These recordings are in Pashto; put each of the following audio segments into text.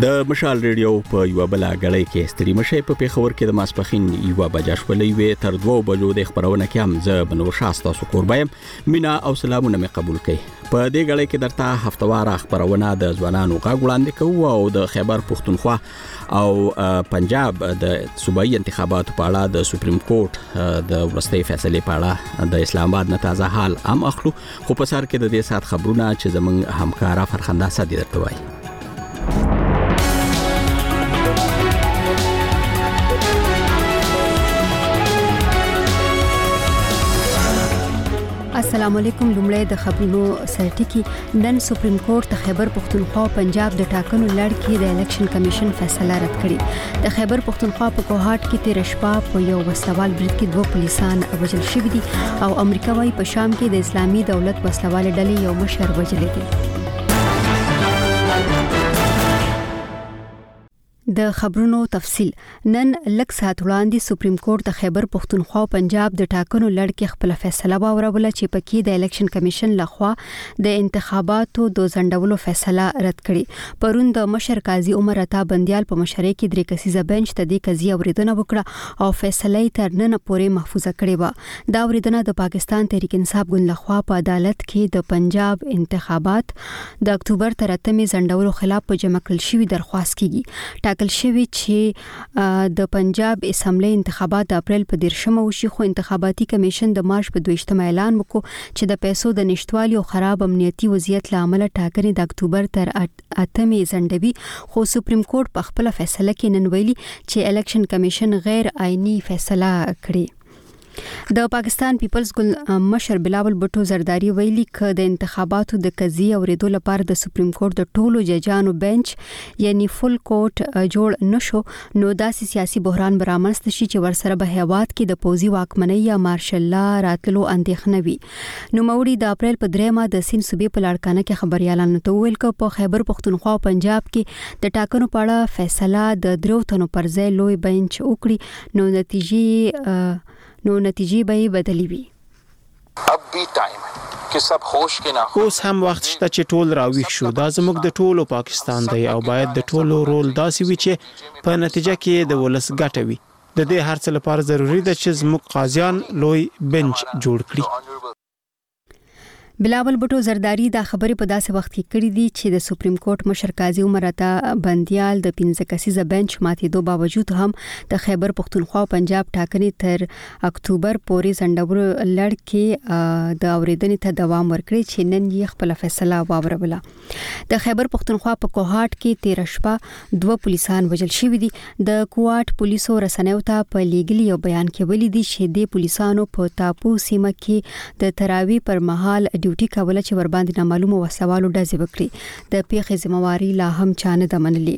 د مشال ریډیو په یو بل غړی کې ستړي مشه په پیښور کې د ماسپخین یو بجا شولې وې تر 2 بجو د خبرونه کې هم ز بنور شاسته سو قربایم مینا او سلامونه مې قبول کړي په دې غړی کې درته هفتوار خبرونه د ځوانانو غاګ وړاندې کوو او د خیبر پښتونخوا او پنجاب د صوبایي انتخاباتو په اړه د سپریم کورټ د ورستۍ فیصله په اړه د اسلام آباد نه تازه حال هم اخلو خو په سر کې د دې سات خبرونه چې زمونږ همکارا فرخنده صدی درته وایي. السلام علیکم. لومړی د خبرونو سرټکی. نن سپریم کورټ د خیبر پښتونخوا پنجاب د ټاکنو لړ کې د الیکشن کمیشن فیصله رد کړې. د خیبر پښتونخوا په کوهاټ کې تیر شپه په یو وسلوال برید کې 2 پولیسان وژل شوي دي او امریکا وايي په شام کې د اسلامي دولت وسلوال ډلې یو مشر وژل دي. د خبرونو تفصیل. نن لږ ساعت وړاندې سپریم کورټ د خیبر پښتونخوا او پنجاب د ټاکنو لړ کې خپل فیصله واوروله چې پکې د الیکشن کمیشن لخوا د انتخاباتو د ځنډولو فیصله رد کړي. پرون د مشر قاضي عمر عطا بندیال په مشرۍ کې 3 کسیزه بنچ ته د قضیه اوریدنه وکړه او فیصله یې تر نن پورې محفوظه کړې و. دا اوریدنه د پاکستان تحریک انصاف ګوند لخوا په عدالت کې د پنجاب انتخابات د اکتوبر تر 8 ځنډولو خلاف په جمع کړل شوی درخواست کیږي. ټاکل شوی چې د پنجاب اسمبلی انتخابات د اپریل په 10 وشي خو انتخاباتي کمیشن د مارچ په 2 اعلان وکړ چې د پیسو د نشټوالي او خراب امنیتي وضعیت لامل ټاکنې د اکتوبر تر 8 ځنډوي. خو سپریم کورټ په خپل فیصله کې نن ویلي چې الیکشن کمیشن غیر آئینی فیصله کړې. د پاکستان پیپلز ګوند مشر بلاول بټو زرداری ویلي ک د انتخاباتو د قضیه اوریدو لپاره د سپریم کورټ د ټولو ججانو بنچ یعنی فل کورټ جوړ نشو نو داسې سیاسي بحران برامست شي چې ورسره به هیواد کې د پوزي واکمنۍ یا مارشل لا راتلو اندېښنه وي. نو موري د اپریل په 3 د سین صوبې په لاړکانه کې خبريالانو ته ویل ک په خیبر پښتونخوا او پنجاب کې د ټاکنو په اړه فیصله د 3 تنو پر ځای لوی بنچ وکړي نو نتیجې به بدلی وي. اب بھی ټایم ہے کہ سب ہوش کې نه اوس هم وخت شته چې ټول راویښ شو. دا زموږ د ټولو پاکستان دی او باید د ټولو رول داسې وي چې په نتیجه کې د ولس ګټه وي. د دې هر څه لپاره ضروری ده چې زموږ قاضیان لوی بنچ جوړ کړي. بلاول بټو زرداری دا خبرې په داسې وخت کې کړې دي چې د سپریم کورټ مشر قاضي عمر عطا بندیال د 15 کسیزه بنچ ماتېدو باوجود هم د خیبر پښتونخوا او پنجاب ټاکنې تر اکتوبر پورې ځنډولو لړ کې د اوریدنې ته دوام ورکړي چې نن یې خپل فیصله واوروله. د خیبر پښتونخوا په کوهاټ کې تیر شپه 2 پولیسان وژل شوي دي. د کوهاټ پولیسو رسنیو ته په لیګلي یو بیان کې ویلي دي چې د پولیسانو په تاپو سیمه کې د تراوی پر مهال ډیوټي کوله چې ور باندې نامعلومه وسوالو ډزې وکړي. د پیښې ذمہواری لا هم چانه د منلي.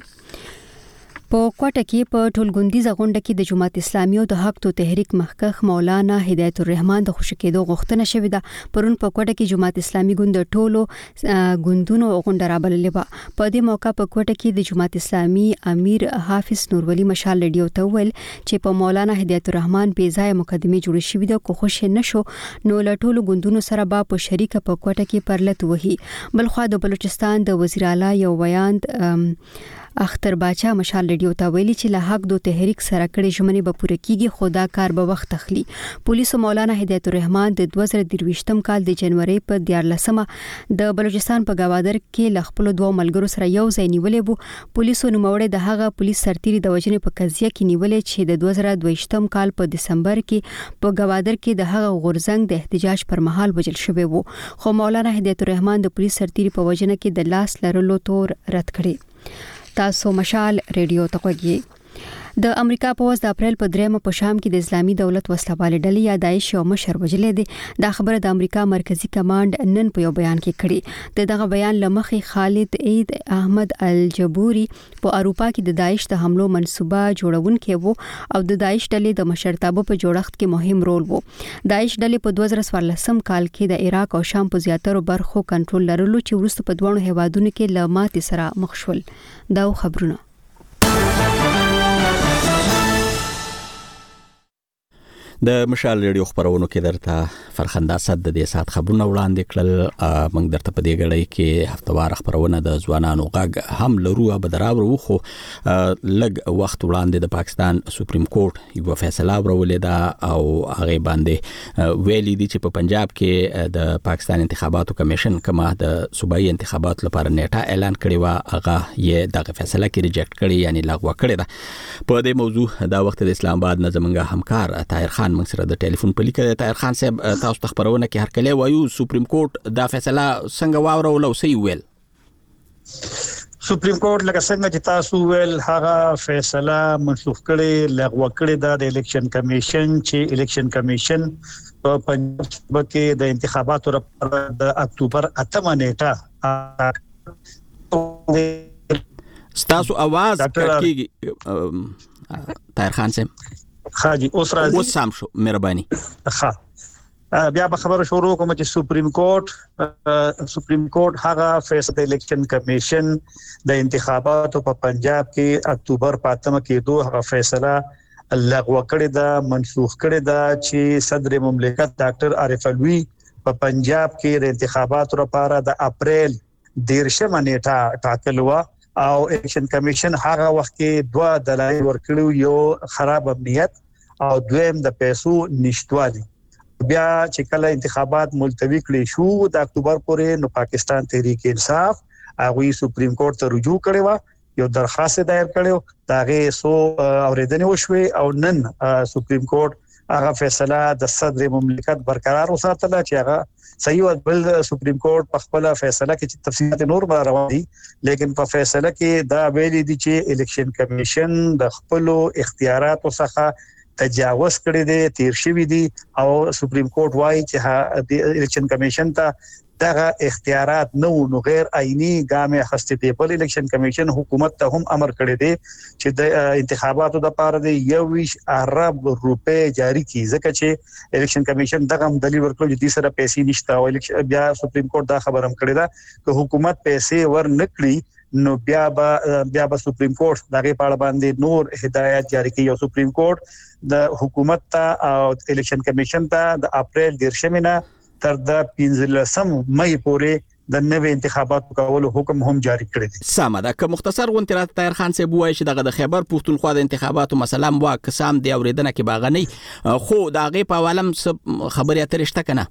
په کوټه کې په ټولګوندیزه غونډه کې د جماعت اسلامي او د حق تو تحریک مخکخ مولانا هدایت الرحمن د خوشکېدو غوښتنه شوې ده. پرون په کوټه کې جماعت اسلامي ګوند ټولو ګوندونو غونډه رابللې و. په دې موقع په کوټه کې د جماعت اسلامي امیر حافظ نورولي مشال ریډیو ته ویل چې په مولانا هدایت الرحمن بې ځای مقدمه جوړ شوې ده کو خوش نشو نو له ټولو ګوندونو سره به په شریکه په کوټه کې پرلت وهي. بلخو د بلوچستان د وزیر اعلی یو ویاند اختر باچا مشال ریډیو ته ویلي چې له حق دو تحریک سره کړي ژمنې به پوره کیږي خو دا کار به وخت اخلي. پولیسو مولانا هدایت الرحمن د 2023م کال د جنوري په 14مه د بلوچستان په گوادر کې ل خپل 2 ملګرو سره یو ځای نیولې وو. پولیسو نوموړی د هغه پولیس سرتیری د وجنې په قضیه کې نیولې چې د 2022م کال په دسمبر کې په گوادر کې د هغه غورزنګ د احتجاج پر مهال وژل شوی وو. خو مولانا هدایت الرحمن د پولیس سرتیری په وجنه کې د لاس لرلو تور رد کړی. تاسو مشال ریډیو ته کوي. د امریکا پوز د اپریل په 3 په شام کې د اسلامي دولت وسلوال ډلې یا داعش او مشر وجلې دي. دا خبره د امریکا مرکزی کمانډ نن په یو بیان کې کړي. دغه بیان لمخې خالد عید احمد الجبوري په اروپا کې د داعش د حملو منسوبه جوړونکي وو او د داعش ډلې د مشرتابه په جوړښت کې مهم رول وو. داعش ډلې په 2014 کال کې د عراق او شام په زیاتره برخو کنټرول لرلو چې وروسته په دوه هیوادونو کې له ماتې سره مخ شول. دا خبرونه د مشال ریډیو خبرونو کې درته فرخنده صد د دې سات خبرونه وړاندې کړل. موږ درته په دې غړې کې هفتوار خبرونه د ځوانانو غږ هم لرو. به دراوړو خو لږ وخت وړاندې د پاکستان سپریم کورټ یو فیصله ورولې ده او هغه باندې ویلي دي چې په پنجاب کې د پاکستان انتخاباتو کمیشن کما د صوبایي انتخاباتو لپاره نیټه اعلان کړی و، هغه یې دغه فیصله کې ریجیکټ کړی یعنی لغوه کړی ده. په دې موضوع دا وخت د اسلام آباد نظمنګ همکار طاهر خان موږ سره د ټلیفون په لیکه. طاهر خان صاحب تاسو ته خبرونه کې هر کله وایو سپریم کورټ دا فیصله څنګه واورول او څه ویل؟ سپریم کورټ لکه څنګه چې تاسو ویل هغه فیصله منسوخ کړي لغوه کړي د الیکشن کمیشن چې الیکشن کمیشن په پنجاب کې د انتخاباتو لپاره د اکتوبر 8 نیټه ستاسو आवाज کیږي طاهر خان صاحب. خاجي اوس راځي اوس سم شو مهرباني. بیا به خبره شروع کوم چې سپریم کورټ هغه فیصله الیکشن کمیشن د انتخاباتو په پنجاب کې اکتوبر 8 کې دوه فیصله لغوه کړی دا منسوخ کړی دا چې صدر مملکت ډاکټر عارف علوی په پنجاب کې د انتخاباتو لپاره د اپریل 13 نیټه ټاکل و او الیکشن کمیشن هغه وخت کې دوه دلایل ورکړو، یو خراب امنیت او دویم د پیسو نشټوالي. بیا چې کله انتخابات ملتوی کړي شو د اکتوبر پورې نو پاکستان تحریک انصاف هغه سپریم کورټ ته رجوع کړي و، یو درخواست دایر کړو، داغه سو اوریدنې وشوي او نن سپریم کورټ هغه فیصله د صدر مملکت برقرار وساتله چې هغه صحیح او بل سپریم کورټ په خپل فیصله کې چې تفصیلات نور به روان دي، لیکن په فیصله کې دا ویلي دي چې الیکشن کمیشن د خپل اختیاراتو څخه تجاوز کړی دی، تیر شوی دی او سپریم کورټ وايي چې د الیکشن کمیشن ته دغه اختیارات نو غیر آئینی ګامه اخستې دي. بل الیکشن کمیشن حکومت ته هم امر کړی دی چې د انتخاباتو د لپاره د 21 ارب روپے جاری کی، ځکه چې الیکشن کمیشن دغه دلیل ورکړي چې د سره پیسې نشته او بیا سپریم کورټ دا خبر هم کړی دا چې حکومت پیسې ور نکړي نو بیا به سپریم کورټ دغه په اړه باندې نور هدایت جاری کوي. او سپریم کورټ د حکومت ته او الیکشن کمیشن ته د اپریل 13 نه تر د 15 مې پورې د نوې انتخاباتو کولو حکم هم جاری کړی دی. سمه ده که مختصر غونډه راته طاهر خان صاحب وایي چې دغه د خیبر پښتونخوا د انتخاباتو مثلا واکسام دی اوریدنه کې باغنی خو دغه په عالم خبري اترې شته کنه.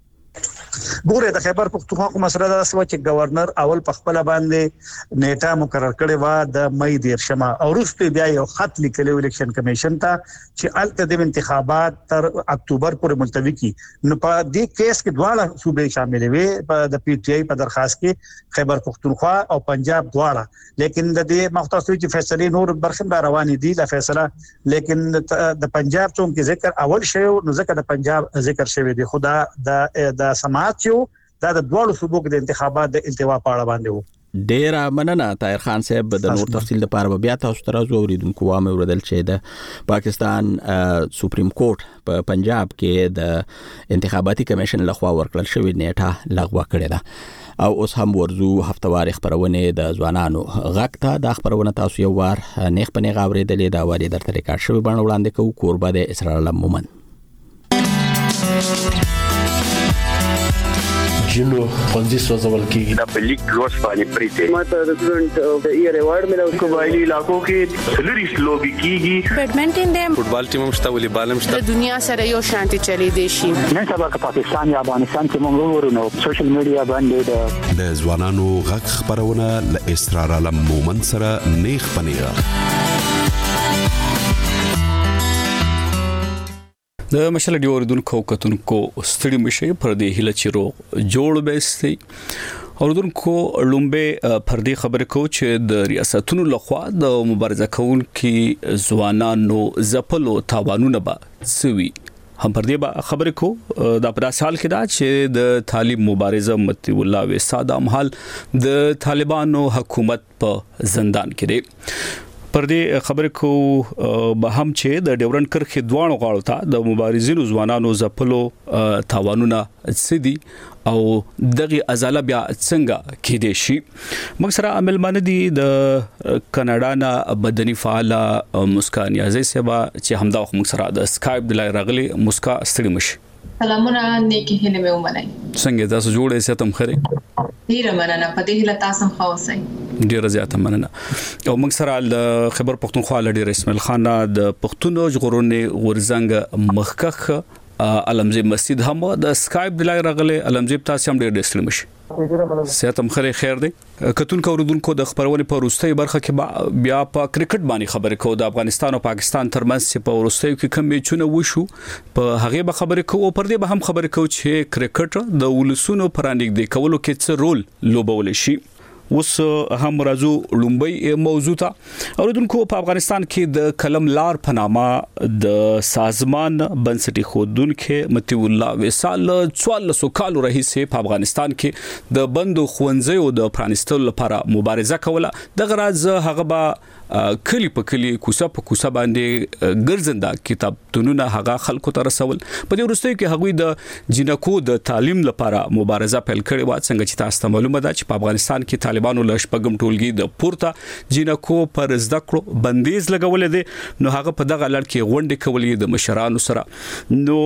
ګوره د خیبر پښتونخوا کوم مسله ده چې گورنر اول په خپل باندې نیټه مقرر کړي و د مې 13 او وروسته بیا یو خط لیکلی الیکشن کمیشن ته چې الته د انتخابات تر اکتوبر پورې ملتوی کی. نو په دې کیس کې دواړه صوبې شامل وي، په د پی ټی آی په درخواست کې خیبر پښتونخوا او پنجاب دواړه، لیکن د دې مختصری چې فیصله نور برخم روانې دي لا فیصله، لیکن د پنجاب څوم کې ذکر اول شی نو ذکر د پنجاب ذکر شوی دی. خدا د سماعتیو دا د دوړو صوبو د انتخابات د التوا په اړه باندې وو. ډیر مننه طاهر خان صاحب. د نور تفصیل لپاره بیا تاسو ته راځو اوریدونکو وامه ورودل چې د پاکستان سپریم کورټ په پنجاب کې د انتخاباتي کمیشن لخوا ورکړل شوی نیټه لغوه کړې ده او اوس هم ورزو هفتوار خبرونه د ځوانانو غږ ته د خبرونه تاسو یو وار نیخ په نیغ اوریدلې دا وری درته ریکارډ شوی باندې وړاندې کوو. کوربه د اسرار الله مومن جنو خوندي سوزول کیږي د پلیک روز باندې پریته ماته د سټوډنټ ای ریوارډ ملو قبایلی علاقو کې سلریس لوبي کیږي بیډمنټن دیم فوټبال ټیم مشته ولې بالم شته د دنیا سره یو شانتي چلی دی شي. نن سبا که پاکستان یا افغانستان کې موږ ورونو سوشل میډیا باندې د ځوانانو غږ خبرونه ل اسرار علم مومن سره نیخ پنیغه. د مشل ډیور دونکو کتونکو ستړي مشه پر دې هله چیرو جوړ بیستي اوردونکو لومبه پر دې خبره کو چې د ریاستونو لخوا د مبارزه کوونکو ځوانانو زپلو تاوانونه به سوي هم پر دې خبره کو د پر سال کې دا چې د طالب مبارزه متي الله و ساده محل د طالبانو حکومت په زندان کې دی. پر دې خبرې کو به هم چې د ډیورنډ کرښې دوانو غاړو ته د مبارزینو ځوانانو زپلو تاوانونه سدي او دغه ازاله بیا څنګه کې دي شي. موږ سره عمل باندې دي د کاناډا نه بدني فعال مسکا نیازي سبا چې همدا موږ سره د اسکایپ د لای راغلي مسکا ستړي مش. سلامونه نیکی هله مې ومنئ. څنګه تاسو جوړې ستم خره؟ ډیره مننه په دې هله تاسو خاصه. ډیره زیاته مننه. او موږ سره د خبر پښتونخوا لډیر اسماعیل خان د پښتون ژغورنې غورزنګ مخکخ علمزیب مسجد هم د اسکایپ د لای راغلي. علمزیب تاسو هم ډیر ډسل مش. سیاتم خیر دی. کتون کو اوردونکو د خبرونه په وروستۍ برخه کې بیا په کرکټ باندې خبرې کوو د افغانستان او پاکستان ترمنځ چې په وروستۍ کې کوم میچونه وشو په هغه به خبرې کوو. پر دې به هم خبرې کوو چې کرکټ د ولسونو پرانګ دی کولو کې څه رول لوبول شي. اوس هم راځو لومبي موضوع ته. اوردونکو په افغانستان کې د کلم لار په نامه د سازمان بنسټي خودونکو متي الله وصال 1400 کال راهیسې په افغانستان کې د بندو خوندزیو د پرانستلو لپاره مبارزه کوله. د غرض هغه به کلی په کلی کوڅه په کوڅه باندې ګرځنده کتابتونونه هغه خلکو ته رسول. په دې وروستیو کې هغوی د جنکو د تعلیم لپاره مبارزه پیل کړې و. څنګه چې تاسو ته معلومه ده چې په افغانستان کې طالبانو له شپږم ټولګي د پورته جنکو پر زده کړو بندیز لګولې دي. نو هغه په دغه لړ کې غونډې کولې د مشرانو سره. نو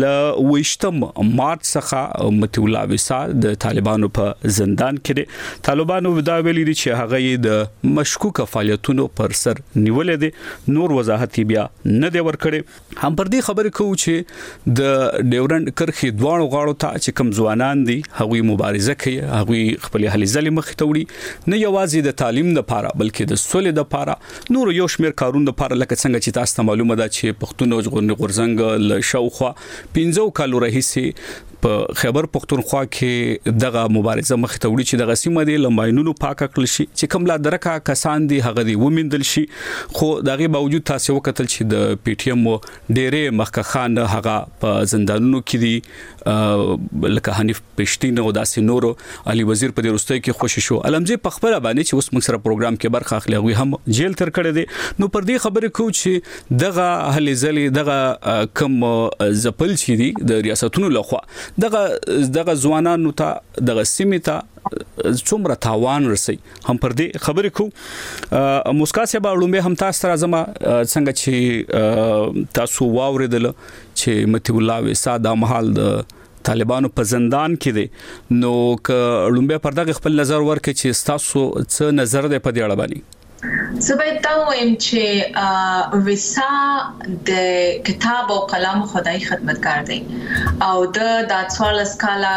ل 28 مارچ څخه متي الله وصال د طالبانو په زندان کې دي. طالبانو دا ویلي دي چې هغه د مشکوک فعالیتونو پر سر نیولې دي. نور وضاحت بیا نه دی ورکړي. هم پر دې خبرې کوو چې د ډیورنډ کرښې دوانو غاړو ته چې کم ځوانان دي هغوی مبارزه کوي. هغوی خپل هلي ځلې مخ ته وړي نه یوازې د تعلیم لپاره بلکې د سولې لپاره نور یو شمېر کارونه لپاره. لکه څنګه چې تاسو ته معلومه ده چې پښتون ژغورنې غورځنګ له شاوخوا 15 کالو راهیسې په خیبر پښتونخوا کې دغه مبارزه مخ ته وړي چې دغه سیمه د لماینونو پاک کړل شي چې کوم لا درکه کسان دي هغه دی ومندل شي. خو دغه باوجود تاسو وکتل چې د پی ټی ایم ډېرې مخکخان هغه په زندانونو کې دي لکه حنیف پښتین او داسې نورو. علي وزیر په دې وروستۍ کې خوشی شو. علمزی په خبره باندې چې اوس موږ سره پروګرام کې برخه اخلي هغه هم جیل تر کړی دي. نو پر دې خبرې کوو چې دغه هلي ځلې دغه کم زپل چې دي د ریاستونو لخوا دغه ځوانانو ته دغه سیمې ته څومره تاوان رسي. هم پر دې خبرې کوو. مسکا سبا لومبه هم تاسو سره زما څنګه چې تاسو واوریدل چې متي الله وصال د محل د طالبانو په زندان کې دي. نو ک لومبه پر دغه خپل نظر ورکړي چې تاسو څه نظر دی په دې اړه باندې؟ زبې تا وایم چې وسا د کتاب او قلم خدای خدمتګار دی او د 14 کاله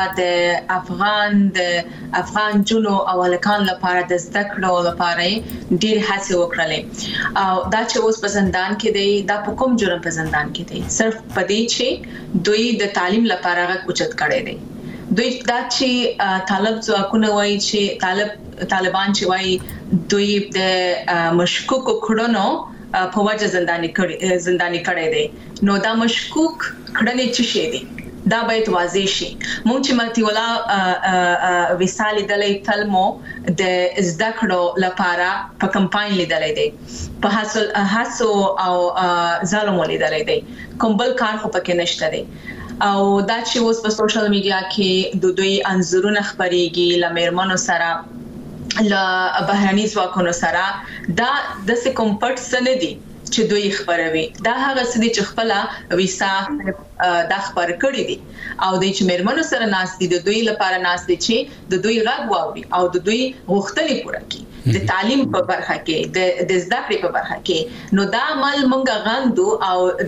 د افغان جنو او الکان لپاره د زده کړو لپاره ډیر هڅه وکړلې. او دا چې اوس په زندان کې دی دا په کوم جرم په زندان کې دی؟ صرف پدې چې دوی د تعلیم لپاره غوښتل اوچت کړي دي. دوی دا چې طالب ځواکونه وایي چې طالبان چې وایي دوی د مشکوک کړنو په وجه زنداني کړي دي. نو دا مشکوک کړنې څه شي دي دا باید واضح شي. مونږ چې متي الله وصال دلې تلمو د زده کړو لپاره په کمپاین لیدلې دي په حسو او ظلم لیدلې دي. کوم بل کار خو پکې نشته دي. او دا چې اوس په سوشل میډیا کې د دوی انزورونه خبريږي لمرمنو سره ل بهراني ځواکونو سره دا د کوم پټ سندي چې دوی خبروي. دا هغه سدي چې خپل ویسا د خبر کړی دي او د چې مرمنو سره ناس دي د دوی لپاره ناس دي چې د دوی غږ واوري او د دوی غوښتنې پوره کړي د تعلیم په برخه کې د زده کړې په برخه کې. نو دا عمل مونږ غندو او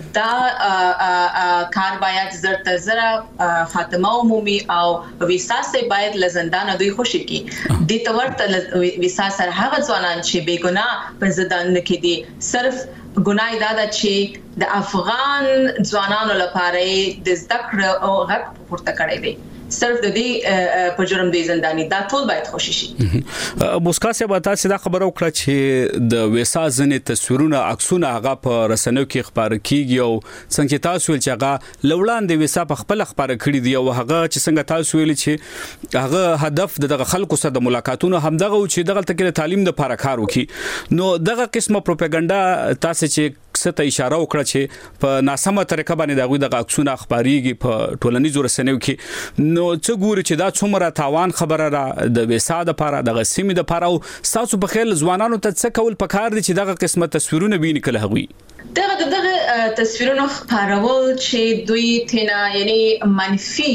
دا کار باید زړه خاتمه عمومي او ویسا سه باید لزندان دوی خوشي کی د تورته ویسا سره هغه ځوانان چې بے ګناه په زندان کې دي صرف ګناه دا ده چې د افغان ځوانانو لپاره د زده کړې او غږ پورته کړی دی. صرف د دې په جرم دی زنداني دا ټول باید خوشي شي. مسکا صاحب تاسو دا خبره وکړه چې د ویسا ځنې تصویرونه عکسونه هغه په رسنیو کې خبر کیږي او څنګه تاسو ول چې هغه لوړان د ویسا په خپل خبر کړی دی او هغه چې څنګه تاسو ویل چې هغه هدف دغه خلکو سره د ملاقاتونو هم دغه چې دغه تکلیف تعلیم د لپاره کار وکړي نو دغه قسمه پروپاګاندا تاسو چې څه ته اشاره وکړه چې په ناسمه طریقه باندې دغه د عکسونه خبريږي په ټولنیزو رسنیو کې نو څه ګوري چې دا څومره تاوان خبره را د ویسا د لپاره د سیمې د لپاره او تاسو په خیال ځوانانو ته څه کول پکار دي چې دغه قسمه تصویرونه ویني کله هغوی دغه تصویرونه خبرول چې دوی تینا یعنی منفي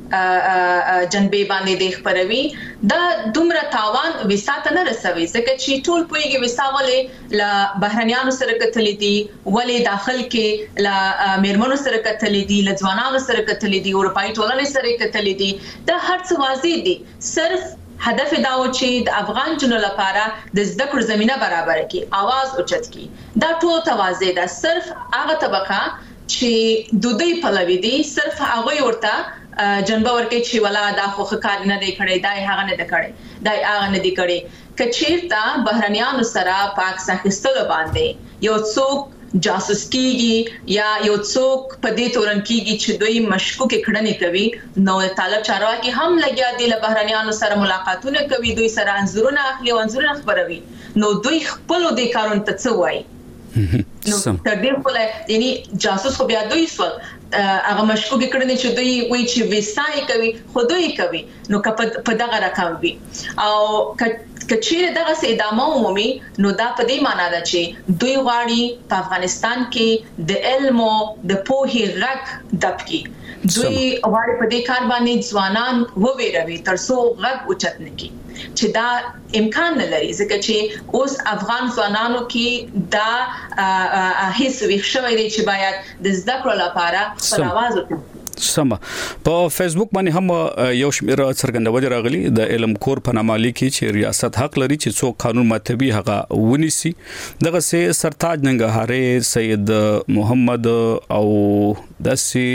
جنبې باندې د خبروي دا دومره تاوان ویسا ته نه رسوي ځکه چې ټول پویږي ویسا ولې ل بهرنیانو سره کتلې دي ولې داخل کې ل میرمنو سره کتلې دي ل ځوانانو سره کتلې دي اروپאי ټولنې سره کتلې دي دا هر څه واضح دي صرف هدف دا و چې د افغان جنو لپاره د زده کړو زمينه برابر کړي आवाज اوچت کړي دا ټول توازی دا صرف هغه طبقه چې د دوی پلوي دي صرف هغه ورته جنبه ورکه چې ولا دا خو کار نه دی کړی دا هغه نه دی کړی دا هغه نه دی کړی کچیرته بهرنیانو سره پاک ساخستلو باندې یو څوک جاسوس کیږي یا یو څوک په دې تورن کیږي چې دوی مشکوک کړنې کوي نو طالب چارواکي هم لګیا دي له بهرنیانو سره ملاقاتونه کوي دوی سره انزورونه اخلي او انزورونه خبروي نو دوی خپل د کارون ته څه وایي نو تر دې خپل یعنی جاسوس خو بیا دوی سول هغه مشکوک کړنې چې دوی وایي چې ویسای کوي خو دوی کوي نو په دغه رقم وي او کچېره دغه سه ادامه عمومي نو دا په دې معنی ده چې دوی غواړي په افغانستان کې د علم او د پوهې غږ دبکي دوی غواړي په دې کار باندې ځوانان وویروي ترڅو غږ اوچت نکړي چې دا امکان نه لري ځکه چې اوس افغان ځوانانو کې دا هیڅ ویښ شوی دی چې باید د زده کړو لپاره خپل आवाज وکړي سم په فیسبوک باندې هم یو شمېر څرګندونه راغلي د علم کور په نامه لیکي چې ریاست حق لري چې څوک قانون ماتوي هغه ونیسي دغه سه سرتاج ننګهاري سید محمد او داسي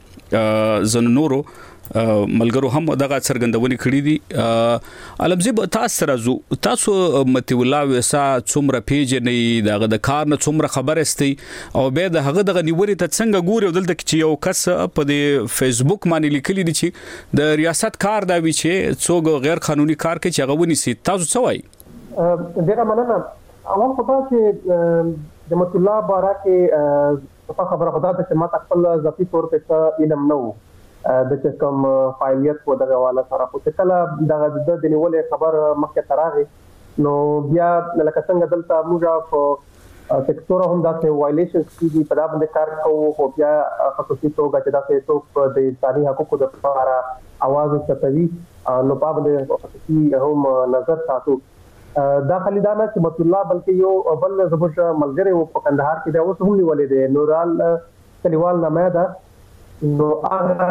زنورو ملګرو هم دغه څرګندونه کړې دي علمزی تاسو متي الله وسا څومره پیژنې دغه د کار نه څومره خبر استي او به دغه نیولې ته څنګه ګوري دلته چې یو کس په دې فیسبوک باندې لیکلي دي چې د ریاست کار دا وی چې څوک غیر قانوني کار کوي چې هغه ونیسي تاسو څه وایي ډیره مننه اول خبره چې د مت الله بارکه په خبره خدا ته ما خپل ذاتی طور په علم نه د کوم فعالیت په دغه حواله سره په کله د نیولې خبر مخکې تراغي نو بیا لکه څنګه دلته موږ په سکتور هم داسې وایلیشنز کیږي په دا باندې کار کوو او بیا خصوصي توګه چې داسې څوک د انساني حقوقو لپاره आवाज وکړي نو په باندې خصوصي هم نظر ساتو دا خالي دا نه چې مت الله بلکې یو بل زبر ملګری و په کندهار کې دا اوس هم نیولې دي نورال کلیوال نامه ده نو هغه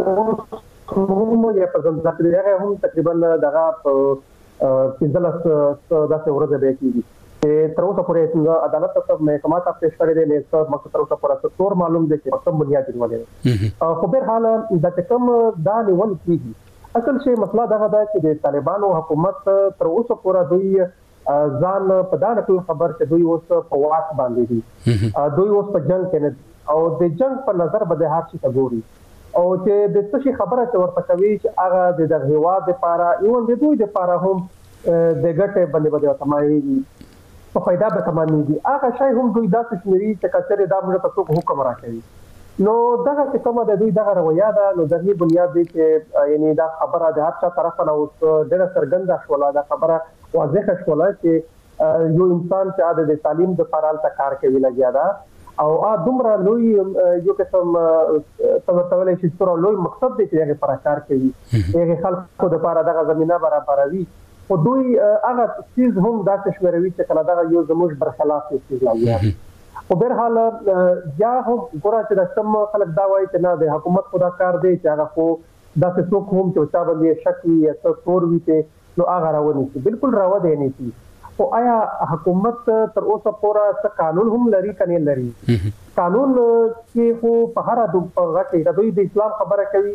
یې په ځان ځکه هم تقریبا دغه 15 داسې ورځې به کېږي چې تر اوسه پورې څنګه عدالت ته محکمه ته پیښ کړی دی نو مقصد تر اوسه پورې څور معلوم دي چې په کوم بنیاد نیولې خو به حال د کوم دا نیول کېږي اصل شی مسله دا ده چې د طالبانو حکومت تر اوسه پورې دوی ځان په دا نقل خبر چې دوی اوس په واک باندې دي دوی اوس په جنگ کې او د جنگ په نظر به هر څه ګوري او چې د څه خبره چې ورته کوي چې هغه د هیواد لپاره ایون د دوی لپاره هم د ګټه باندې تمامي په فائدہ به تمامي هغه شی هم دوی داسې شمري چې کچره دا موږ ته حکم راکړي نو دغه څه کومه د دوی دغه رویه ده نو د دې بنیاد دی چې یعنی دا خبره د هر څه طرف نه اوس ډېر څرګنده شوله دا خبره واضح شوله چې یو انسان چې د تعلیم د لپاره تل کار کوي لګیا ده او دومره لوی یو قسم تمثيلي چې تر لوی مقصد دی چې هغه پر کار کوي هغه خلکو د لپاره دغه زمينه برابروي او دوی هغه چیز هم داسې شمروي چې کله دغه یو زموږ برخلاف چیز لاوي او بهر حال یا هم ګورا چې د سم خلک دا وایي چې نه د حکومت خدا کار دی چې هغه خو داسې څوک هم چې چا باندې شک وي یا څور وي ته نو هغه راونی شي بالکل راو دی نه شي او آیا حکومت تر اوسه پورې څه قانون هم لري کني لري قانون چې خو په هر دغه کې د دوی د اسلام خبره کوي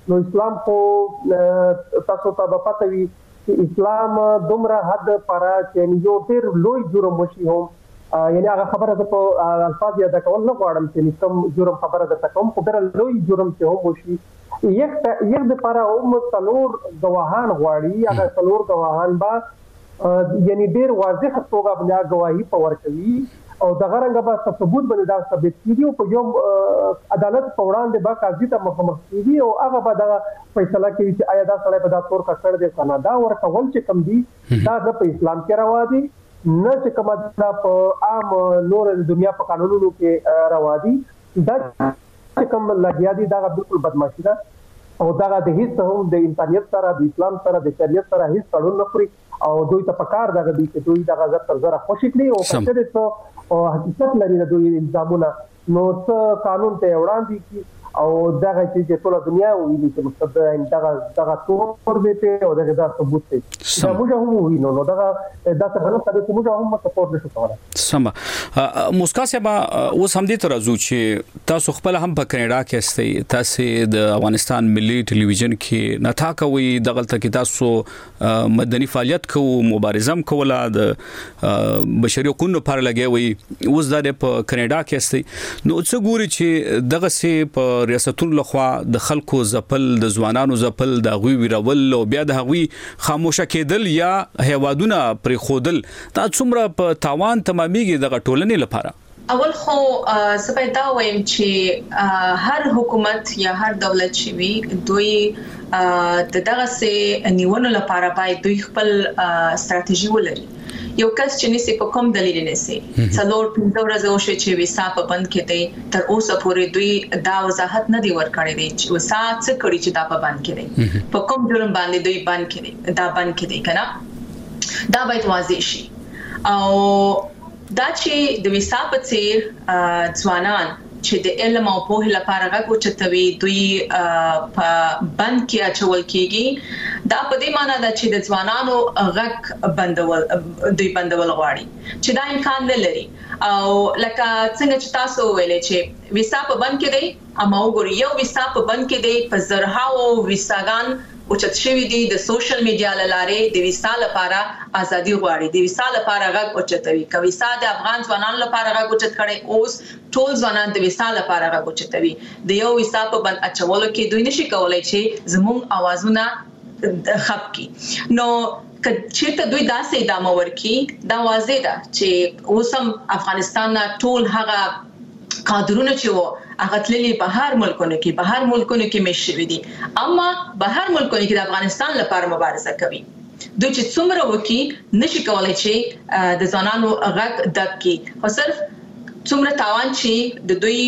نو اسلام خو تاسو ته پته وي چې اسلام دومره حد پر چې یو ډیر لوی جرم وشي هم یعنی هغه خبره د په الفاظ یاد کول نه غواړم چې کوم جرم خبره د تکوم خو ډیر لوی جرم چې هم وشي یک د پر څلور گواهان غواړي هغه څلور گواهان با یعنی ډیر واضح توګه بیا گواهی پور کوي او دغه رنګه به ثبوت باندې دا ثابت کیږي او په یو عدالت په وړاندې به قاضي ته مخامخ کیږي او هغه به دا فیصله کوي چې آیا دا سړی په دا تور کړ دی کنه دا ورکول چې کم دي دا په اسلام کې روا دي نه چې کومه دا په عام نور د دنیا په قانونونو کې روا دي دا چې کوم لګیا دي دا بالکل بدمعشي ده او دا د هیڅ هم د انسانیت سره د اسلام سره د شریعت سره هیڅ تړون نه خوري او دوی ته پکار دغه دي چې دوی دغه زړه تر زړه خوشی کړي او په دې څه او حقیقت لري د دوی الزامونه نو څه قانون ته وړاندې کی او دغه چې ټول دنیا ویلي چې مستقبل دغه تور دیته او دغه ثبوت دی دا موږ هم وینو نو دغه د څه په اړه موږ هم سپورټ نشو کولای سم موسکا صاحب اوس هم دې تر ازو چې تاسو خپل هم په کینیډا کې استئ تاسو د افغانستان ملي ټلویزیون کې نه تا کوي دغه ته کې تاسو مدني فعالیت کوو مبارزه کوله د بشري حقوقو لپاره لګوي اوس د په کینیډا کې استئ نو څه ګوري چې دغه سي په ریاستونو لخوا د خلکو زپل د ځوانانو زپل د غوي ویرول او بیا د غوي خاموشه کېدل یا هیوادونه پر خودل دا څومره په تاوان تمامېږي د ټولنې لپاره اول خو سپیدا وایم چې هر حکومت یا هر دولت شوي دوی دغه سه نیونو لپاره باید دوی خپل ستراتیژي ولري یو کس چې نسی په کوم دلیل نسی څلور 15 ورځې وشي چې ویسا په بند کې دی تر اوسه پورې دوی دا وضاحت نه دی ورکړی دی چې ویسا څه کړی چې دا په بند کې دی په کوم جرم باندې دوی بند کې دی دا بند کې دی کنه دا باید واضح شي او دا چې د ویسا په څیر ځوانان چې د علم او په لپاره غوښتل چتوي دوی په بند کې اچول کېږي دا په دې معنی ده چې د ځوانانو غږ بندول دوی بندول غواړي چې دا امکان نه لري او لکه څنګه چې تاسو ویلې چې ویسا په بند کې دی اما وګورئ یو ویسا په بند کې دی په زرهاو ویساګان او چې شوی دی د سوشل میډیا لاره د ویسا لپاره ازادي غواړي د ویسا لپاره غږ اوچتوي کوي ویسا د افغان ځوانانو لپاره غږ اوچت کړي اوس ټول ځوانان د ویسا لپاره غږ اوچتوي د یو ویسا په بند اچولو کې دوی نشي کولای چې زموږ اوازونه خپ کی نو چې دوی داسې ادامه ورکي دا واضح ده چې اوسم افغانستان ټول هغه کادرونه چې هغه تللي بهر ملکونو کې مشوي دي اما بهر ملکونو کې د افغانستان لپاره مبارزه کوي دوی چې څومره وکي نشي کولای چې د ځوانانو غږ دکې خو صرف څومره تاوان چې د دوی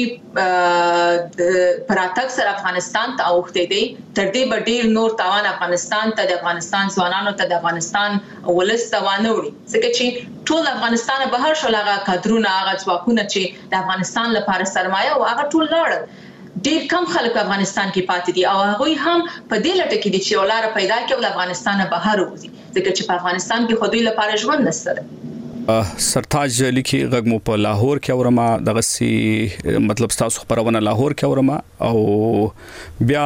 پراتک سره افغانستان ته اوخته دي تر دې ډیر نور تاوان افغانستان ته د افغانستان ځوانانو ته د افغانستان ولس توانه وړي ځکه چې ټول افغانستان بهر شولغه کادرونه هغه ځواکونه چې د افغانستان لپاره سرمایه او هغه ټول لاړ ډیر کم خلک افغانستان کې پاتې دي او هغه هم په دې لټه کې دي چې ولاره پیدا کړي او افغانستان بهر وځي ځکه چې په افغانستان کې خو دوی لپاره ژوند نشته سرتاج لیکي غږ مو په لاهور کې اورما دغه سي مطلب تاسو خبرونه لاهور کې اورما او بیا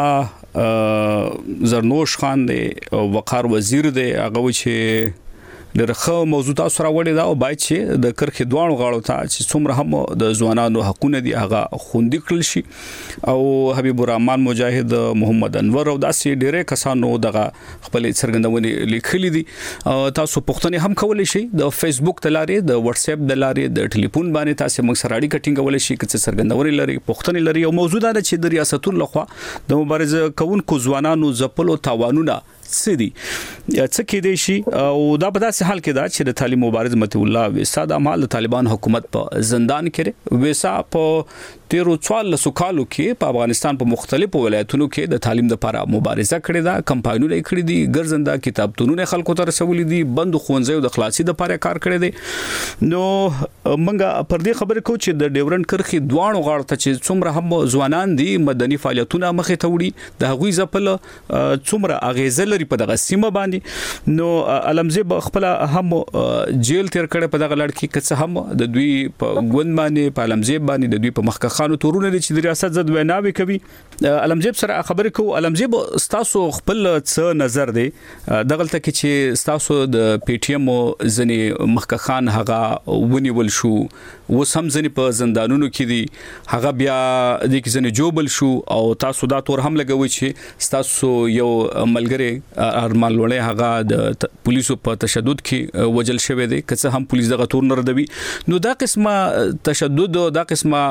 زرنوش خان دی وقار وزیر دی هغه چې درخه موضوع تاسو راوړی دا او باید چې د کرخې دوانو غاړو ته چې څومره هم د ځوانانو حقونه دي هغه خوندي کړل شي او حبیب الرحمن مجاهد محمد انور او داسې ډېرې کسانو دغه خپل څرګندونې لیکلي دي تاسو پوښتنه هم کولای شئ د فیسبوک د لارې د واتس اپ د لارې د ټلیفون باندې تاسو موږ سره اړیکه ټینګولای شئ چې څرګندونې لري پوښتنه لري او موضوع دا چې د ریاستونو لخوا د مبارزه کوونکو ځوانانو زپلو تاوانونه سدي څه کې دي شي او دا په داسې حال کې دا چې د طالب مبارز مت الله وسا د مال طالبان حکومت په زندان کې وسا په 13 کالو کې په افغانستان په مختلفو ولایتونو کې د تعلیم لپاره مبارزه کړې ده کمپاینونه کړې دي ګرځنده کتابتونونه خلکو ته رسولې دي بند خوندزي د خلاصي لپاره کار کړی دی نو منګه پر دې خبرې کو چې د ډیورنډ کرخي دوانو غاړه ته چې څومره هم ځوانان دي مدني فعالیتونه مخې ته وړي د هغوی ځپل څومره اغیزه لري ګرځولي په دغه سیمه باندې نو علمزیب خپل هم جیل تیر کړه په دغه لړ کې کڅ هم د دوی په ګوند باندې په علمزیب باندې د دوی په مخکخ خانو تورونه دي چې د ریاست زد ویناوي کوي علمزیب سره خبرې کوو علمزیب تاسو خپل څه نظر دی دغلته کې چې تاسو د پی ټی ایم ځنی مخکخ خان هغه ونیول شو وسم ځنی په زندانونو کې دي هغه بیا د کې ځنی جوبل شو او تاسو دا تور هم لګوي چې تاسو یو ملګری ارمان لوړې هغه د پولیسو په تشدد کې وجل شوی دی که هم پولیس دغه تور نه ردوي نو دا قسمه تشدد او دا قسمه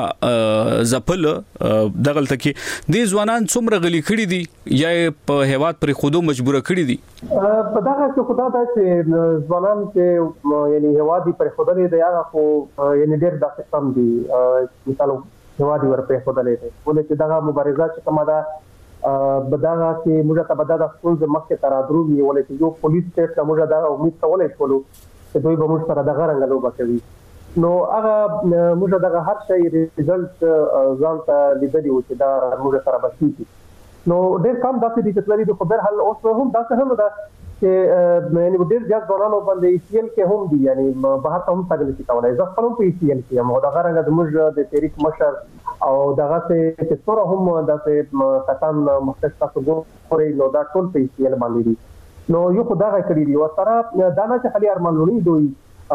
زپل دغلته کې د ځوانان څومره غلي کړي دي یا په هیواد پر خودو مجبور کړي دي په دغه کې خدای دا چې ځوانان چې یعنی هوادي پر خودلې دی هغه خو یعنی ډېر د قسم دي مثال هوادي ور پر خودلې دی ولې چې دغه مبارزه چې کومه ده بداغه چې موږ ته بداغه خپل مخکې تر درو وی ولې چې یو پولیس سټیټ ته موږ دا امید کولای شو چې دوی به موږ سره دغه رنګ لوبه کوي نو هغه موږ دغه هر شي ریزلټ ځان ته لیدلی و چې دا موږ سره بسیږي نو ډېر کم داسې دي چې لري د خبر حل اوس هم داسې هم ده چې یعنی ډېر ځای ځوانانو باندې ای سی ال کې هم دي یعنی بهر هم څنګه چې کولای زه خپل په ای سی ال کې هم دا غرنګ د موږ د تاریخ مشر او دغه چې څوره هم داسې کسان مختص تاسو ګورئ نو دا ټول په ای سی ال باندې دي نو یو خدای کړی دی او سره دا نه چې خلی ارمان لونی دوی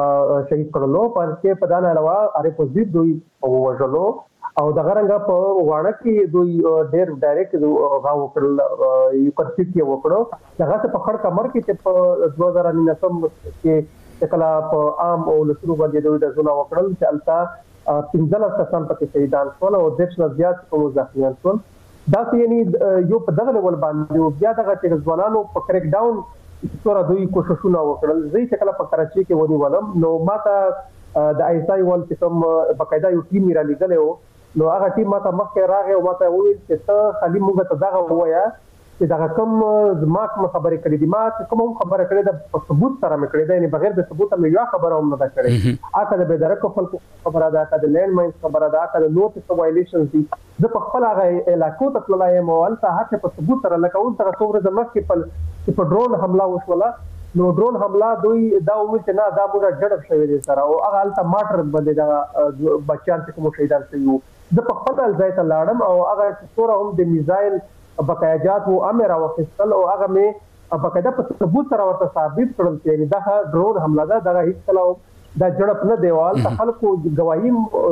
شهید کړلو پر کې په دانه علاوه اره پوزیټ دوی وژلو او دغه رنګ په واړه کې دوی ډېر ډایرکټ غاو کړل یو کړی کې وکړو دغه په خړ کمر کې چې په 2019 کې کله په عام او لسرو باندې دوی د زونه وکړل چې التا 15 کسان پکې شهیدان شول او د څه زیات کوم ځخمیان شول دا یعنی یو په دغه ول باندې بیا دغه چې ځوانانو په کریک ډاون څوره دوی کوششونه وکړل زه چې کله په کراچي کې ونیولم نو ماته د ایسای ول چې کوم بقاعده یو ټیم را لګلې نو هغه ټیم ماته مخکې راغی او ماته وویل چې ته خالي موږ ته دغه وایا چې دغه کوم زماک خبرې کړې دي ما کوم خبره کړې ده په ثبوت سره مې کړې ده یعنی بغیر د ثبوت مې یو خبره هم نه ده کړې اګه د بيدرکو خلکو خبره ده اګه د لینډ ماین خبره ده اګه د نوټس وایلیشنز دي زه په خپل هغه علاقو ته تللای یم او البته هڅه په ثبوت سره لکه اون تر څومره زموږ کې په ډرون حمله وشوله نو ډرون حمله دوی دا وایي چې نه دا موږ جړب شوی دي سره او هغه البته ماټر باندې دا بچیان چې کوم شهیدان شوی زه په خپل ځای ته لاړم او هغه څوره هم د میزایل بقایجات او امر او خپل او هغه مې بقایده په ثبوت سره ورته ثابت کړل چې دا ډرون حمله ده دا هیڅ کله دا جړب نه دیوال ته خلکو گواهی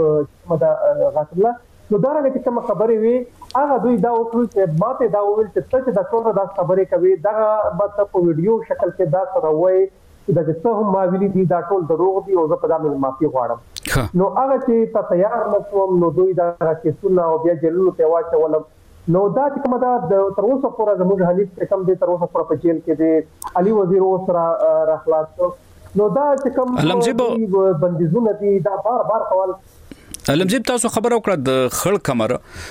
مده غاټله نو دا راغی چې کوم خبرې وي هغه دوی دا وکړل چې ماته دا وویل چې څه دا څوره دا خبرې کوي دا به په ویډیو شکل کې دا سره وایي چې دا څه هم ما ویلي دي دا ټول دروغ دي او زه په دا باندې معافي غواړم نو هغه چې تا تیار نشوم نو دوی دا چې سونه او بیا جلونو ته واچولم نو دا چې کومه دا تر اوسه پورې زموږ حنیف کم دي تر اوسه پورې په جیل کې دي علي وزیر اوسره راخلاص نو دا چې کوم بندیزونه دي دا بار قوال علمزیب تاسو خبر وکړه د خړ کمر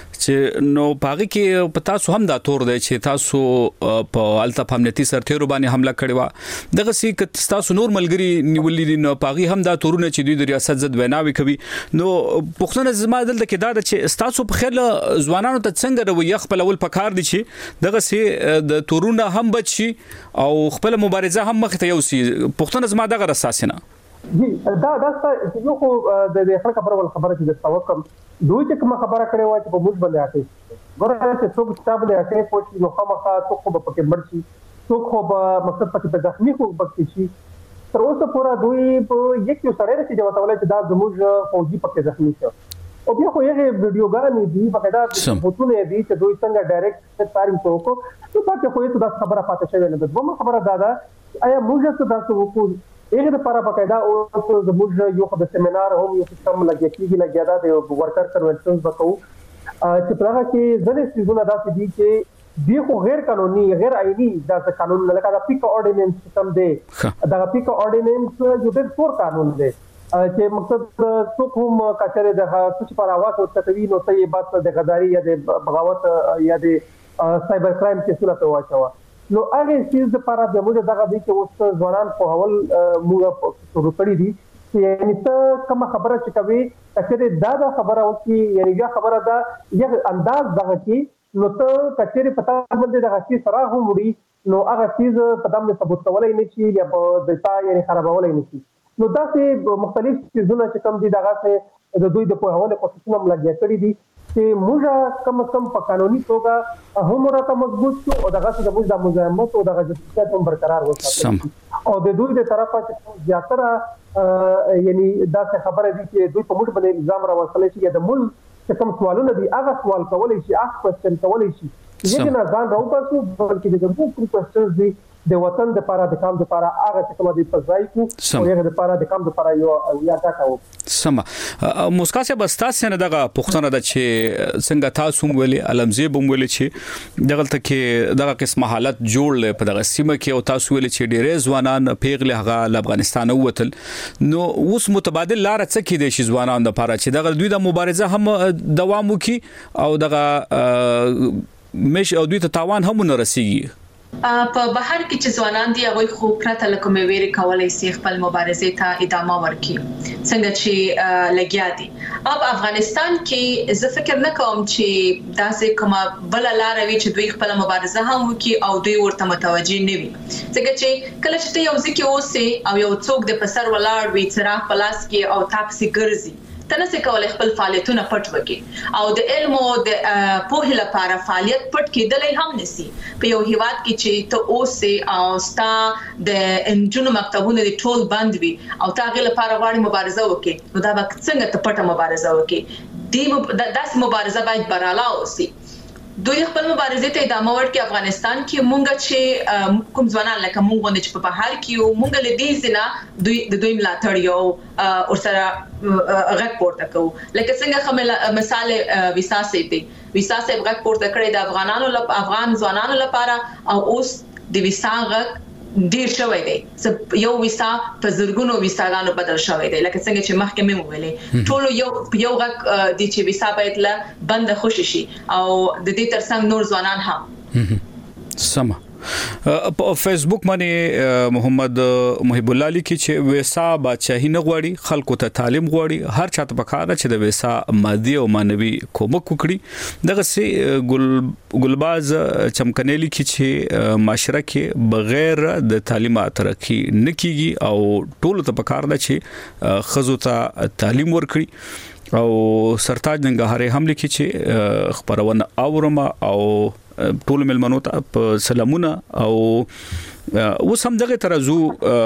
چې نو پاغي کې پتا سو هم دا تور دی چې تاسو په التف امنیتي سرتیرو باندې حمله کړې و دغه سي ک تاسو نور ملګری نیولې نو پاغي هم دا تورونه چې دوی د ریاست زد ویناوي کوي نو پښتون زما دلته کې دا چې تاسو په خیر ځوانانو ته څنګه روي خپل اول پکار دي چې دغه سي د تورونه هم بچي او خپل مبارزه هم مخ ته یوسي پښتون زما دغه اساسینه جی دا یو خو د خلک خبره چې د توکم دوی چې کوم خبره کړې و چې په موږ باندې اټي ګوره چې څوک کتاب له اټي پوښتنه نو خامخا څوک په پکې مرشي څوک خو به مقصد پکې د زخمی خو پکې شي تر اوسه پورا دوی په یو سره چې دا وتاول چې دا زموږ فوجي پکې زخمی شو او بیا خو یې ویډیوګانې دي په دا فوټونه دي چې دوی څنګه ډایرکټ سپارینګ وکړو نو پاتې خو یې دا خبره پاتې شوی نه ده دومره خبره دا آیا موږ څه تاسو وکړو هغه لپاره بقاعده او زموږ یو د سیمینار هم یو سیستم لګیږي لګیدا د ورکر کنونشنز وکړو چې په هغه کې ځنې سیزونه داسې دي چې دی خو غیر قانوني غیر آئینی دا قانون نه لکه دا پیک اورډیننس سیستم دی دا پیک اورډیننس یو ډېر څور قانون دی چې مقصد څوک هم کچره د څه پر आवाज ورته نو ته یې بات د غداری یا د بغاوت یا د سایبر کرایم کې صورت واچو نو هغه چیز لپاره د موږ دغه دي چې اوس ځوانان په اول موږ شروع کړی دي چې یعنی ته کوم خبره چې کوي چې دا خبره او چې یعنی یا خبره دا یو انداز دغه کې نو ته کچېره پتا باندې د غشي سره هم وړي نو هغه چیز په دمه ثبوت کولای نه شي یا په دتا یې خرابولای نه شي نو دا چې مختلف چیزونه چې کوم دي دغه څه د دوی د پوهاوله کوششونه ملګری کړی دي چې موږ کم از کم په قانوني توګه هم راته مضبوط شو او دغه څه د موږ د مزاحمت او دغه جسد هم برقرار وساتو او د دوی د طرفه چې زیاتره یعنی دا څه خبره دي چې دوی په موږ باندې الزام راوستل شي یا د مول چې کوم سوالونه دي هغه سوال کولای شي هغه کوېسچن کولای شي چې نه ځان راوپاسو بلکې د کوم کوېسچنز دي د وطن د لپاره د کام لپاره هغه چې کوم دي فضای کو او هغه د لپاره د کام لپاره یو یا تاکو سم موسکا سے بستاس نه دغه پښتنه د چې څنګه تاسو ویلي علمزی بم ویلي چې دغه تکي دغه قسمه حالت جوړ په دغه سیمه کې او تاسو ویلي چې ډېرې ځوانان پیغله هغه افغانستان ووتل نو اوس متبادل لار څه کې دي چې ځوانان د لپاره چې دغه دوی د مبارزه هم دوام وکي او دغه مش او دوی ته تاوان هم نه رسیږي په بهر کې چې ځوانان دي هغه خو پرته لکه ویری کولای شي خپل مبارزه ته ادامه ورکړي څنګه چې لګیا دي اب افغانستان کې زه فکر نه کوم چې داسې کومه بل لار وي چې دوی خپل مبارزه هم وکړي او دوی ورته متوجي نه وي څنګه چې کله چې یو ځکه اوسه او یو څوک د پسر ولاړ وي څراغ پلاس کې او تاکسي ګرځي تنه کولای خپل فعالیتونه پټ وکړي او د علم او د پوهې لپاره فعالیت پټ کېدلای هم نسی په یو هیواد کې چې ته اوسه او ستا د انجونو مکتبونه د ټول بند وي او تاغه لپاره غواړي مبارزه وکړي نو دا څنګه ته پټه مبارزه وکړي داسې مبارزه باید براله اوسي دوی خپل مبارزه ته ادامه ورکړي افغانستان کې مونږ چې کوم ځوانان لکه مونږ باندې چې په بهر کې مونږ له دې زنه دوی ملاتړ یو او سره غږ پورته کوو لکه څنګه مثال ویسا سي دي ویسا سي غږ پورته کړی د افغان ځوانانو لپاره او اوس د ویسا غږ ډیر شوی دی یو ویسا په زرګونو ویساګانو بدل شوی دی لکه څنګه چې مخکې مې ویلې ټول یو غږ د چې ویسا باید له بند خوشي شي او د دې ترڅنګ نور ځوانان هم سم په فیسبوک باندې محمد محب الله لیکي چې ویسا بادشاہي نه غواړي خلکو ته تعلیم غواړي هر چاته پکاره چې د ویسا مادي او مانوي کومک وکړي دغه سي ګلباز چمکنيلي لیکي چې معاشره کې بغیر د تعلیم ترقی نه کیږي او ټول ته پکاره ده چې خزو ته تعلیم ورکړي او سرتاج ننګهاري هم لیکي چې خبرونه اورما او ټول ملمنو ته سلامونه او اوس هم دغه ترازو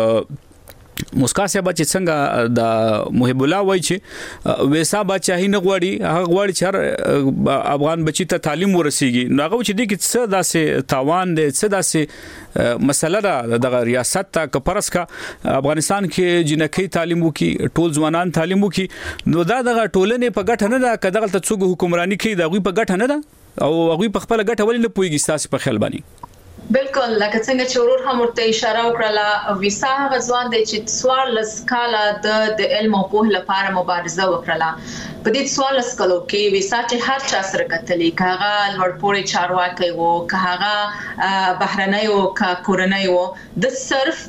مسکا صاحب چې څنګه د محب الله وای چې ویسا بادشاہي نه غواړي هغه غواړي چې افغان بچی ته تعلیم ورسیږي نو هغه چې د څه داسې تاوان دي څه داسې مسله ده د ریاست ته کپرس کا افغانستان کې جنکی تعلیم وکي ټول ځوانان تعلیم وکي نو دا د ټولنې په ګټه نه ده کداغه ته څوک حکمرانی کوي دا غوي په ګټه نه ده او هغه په خپل ګټه ولې نه پويږي تاسو په خیال باندې بالکل لکه څنګه چې ورور هم ورته اشاره وکړه ویسا غزوان د چې سوال لسکاله د علم او پوهه لپاره مبارزه وکړه په دې سوال لسکلو کې ویسا چې هر چا سره کتلې کاغه لوړپوړي چارواکي وو کاغه بهرنۍ او کورنۍ وو د صرف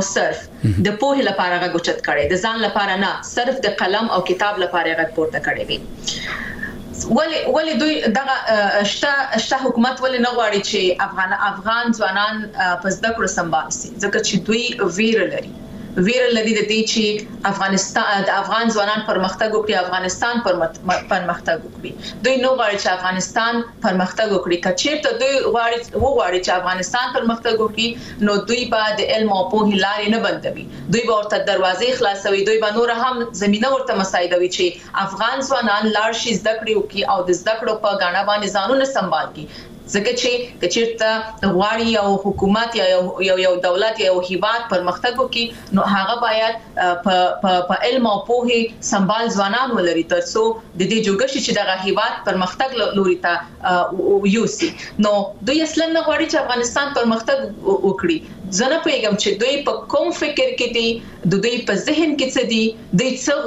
د پوهه لپاره غوچت کړي د ځان لپاره نه صرف د قلم او کتاب لپاره غوښ پورته کړي وي ولی دوی دغه شته حکومت ولی نه غواړي چې افغان ځوانان په زده کړو سمبال شي ځکه چې دوی ویره لري د دې چې افغانستان د افغان ځوانان پرمختګ وکړي افغانستان پرمختګ وکړي دوی نو غواړي چې افغانستان پرمختګ وکړي کچېرته دوی غواړي چې افغانستان پرمختګ وکړي نو دوی به د علم او پوهې لارې نه بندوي دوی به ورته دروازې خلاصوي دوی به نور هم زمينه ورته مساعدوي چې افغان ځوانان لاړ شي زده کړې وکړي او د زده کړو په غاڼه باندې ځانونه سمبال کړي ځکه چې کچېرته غواړي او حکومت یا یو دولت یا یو هیواد پرمختګ وکړي نو هغه باید په علم او پوهه سمبال ځوانان ولري ترڅو د دې جوګشي چې دغه هیواد پرمختګ لوري ته یوسي نو دوی اصلا نه غواړي چې افغانستان پرمختګ وکړي زنه پیغام چې دوی په کوم فکر کې دي دوی په ذهن کې څه دي دوی څه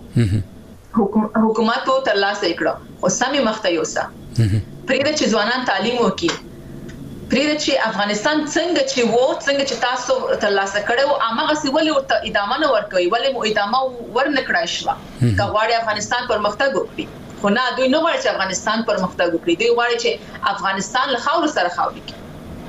غواړي حکومت تر لاسه کړو او سمي مخته یوسه پرېږده چې ځوانان تعلیم وکړي پرېږده چې افغانستان څنګه چې تاسو ترلاسه کړو هغه ولې ورته ادامه نه ورکوي ولې مو ادامه ورنکړای شو که غواړي افغانستان پرمختګ وکړي خو نه دوی نه غواړي چې افغانستان پرمختګ وکړي، دوی غواړي چې افغانستان له خاور سره خاوري کړي.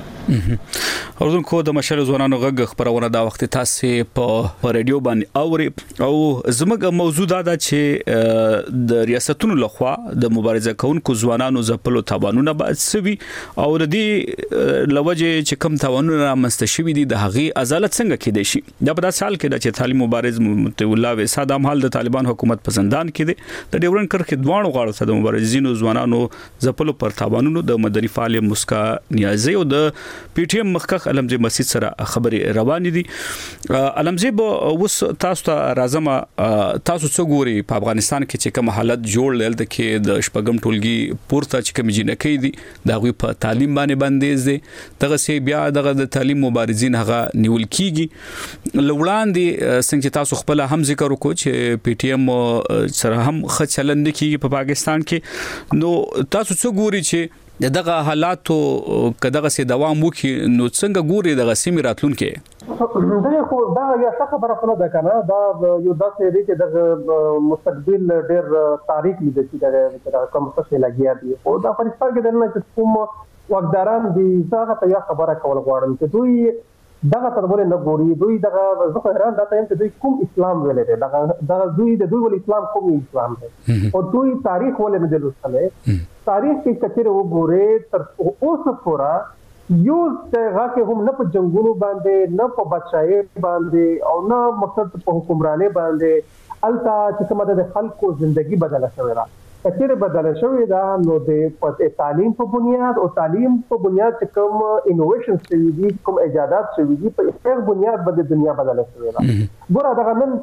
اوردونکو د مشر ځوانانو غږ خبرونه دا وخت تاسو په رادیو باندې اوري او زموږ موضوع دا ده چې د ریاستونو لخوا د مبارزه کوونکو ځوانانو زپلو تاوانونه باید سوي او د دې لوجه چې کم تاوانونه مستشوي دي د هغه عدالت څنګه کېدای شي. دا په داسې حال کې چې طالب مبارز متي الله وسا د حال د طالبان حکومت په زندان کې دي، د ډیورن کرخه دوانو غاړو ته د مبارزینو ځوانانو زپلو پر تاوانونو د مدني فعال مسکا نیازي او د پی ټی ایم مخکخ علمزی مسجد سره خبري روان دي. علمزی به وس تاسو ته راځم، تاسو څه ګوري په افغانستان کې چې کوم حالت جوړ لیدل کې د شپږم ټولګي پورته چې کوم جنکې دي دا غوي په تعلیم باندې بندیز دي، دغه سي بیا دغه د تعلیم مبارزین هغه نیول کیږي. لوړاندې څنګه تاسو خپل هم ذکر وکړو چې پی ټی ایم سره هم خچلند کیږي په پاکستان کې، نو تاسو څه ګوري چې دغه حالاتو کداغه سي دوام وکي نو څنګه ګوري دغه سیمه راتلونکې؟ دا خو دا یو څه خبره خو نه ده کنه، دا یو داسې دی چې د مستقبل ډېر تاریخ لیدل چې دا کوم څه لګیا دي او د افغانستان کې د نن کوم وګداران دي څنګه ته یو خبره کول غواړم چې دوی دغه تربول نه ګوري، دوی دغه زه حیران دا ته چې دوی کوم اسلام ویل دي، دغه دوی ول اسلام کوم اسلام دی او دوی تاریخ ول نه دلوسله تاریخ کې کچره وګوره تر اوسه پورا یو څنګه کې هم نه په جنگونو باندې نه په بچای باندې او نه مقصد په حکمراني باندې التا چې کومه د خلکو ژوندۍ بدله شوې را کچره بدله شوې دا نو د تعلیم په بنیاد او تعلیم په بنیاد چې کوم انوویشن شوي دي کوم ایجادات شوي دي په هر بنیاد باندې دنیا بدله شوې را ګوره دا نن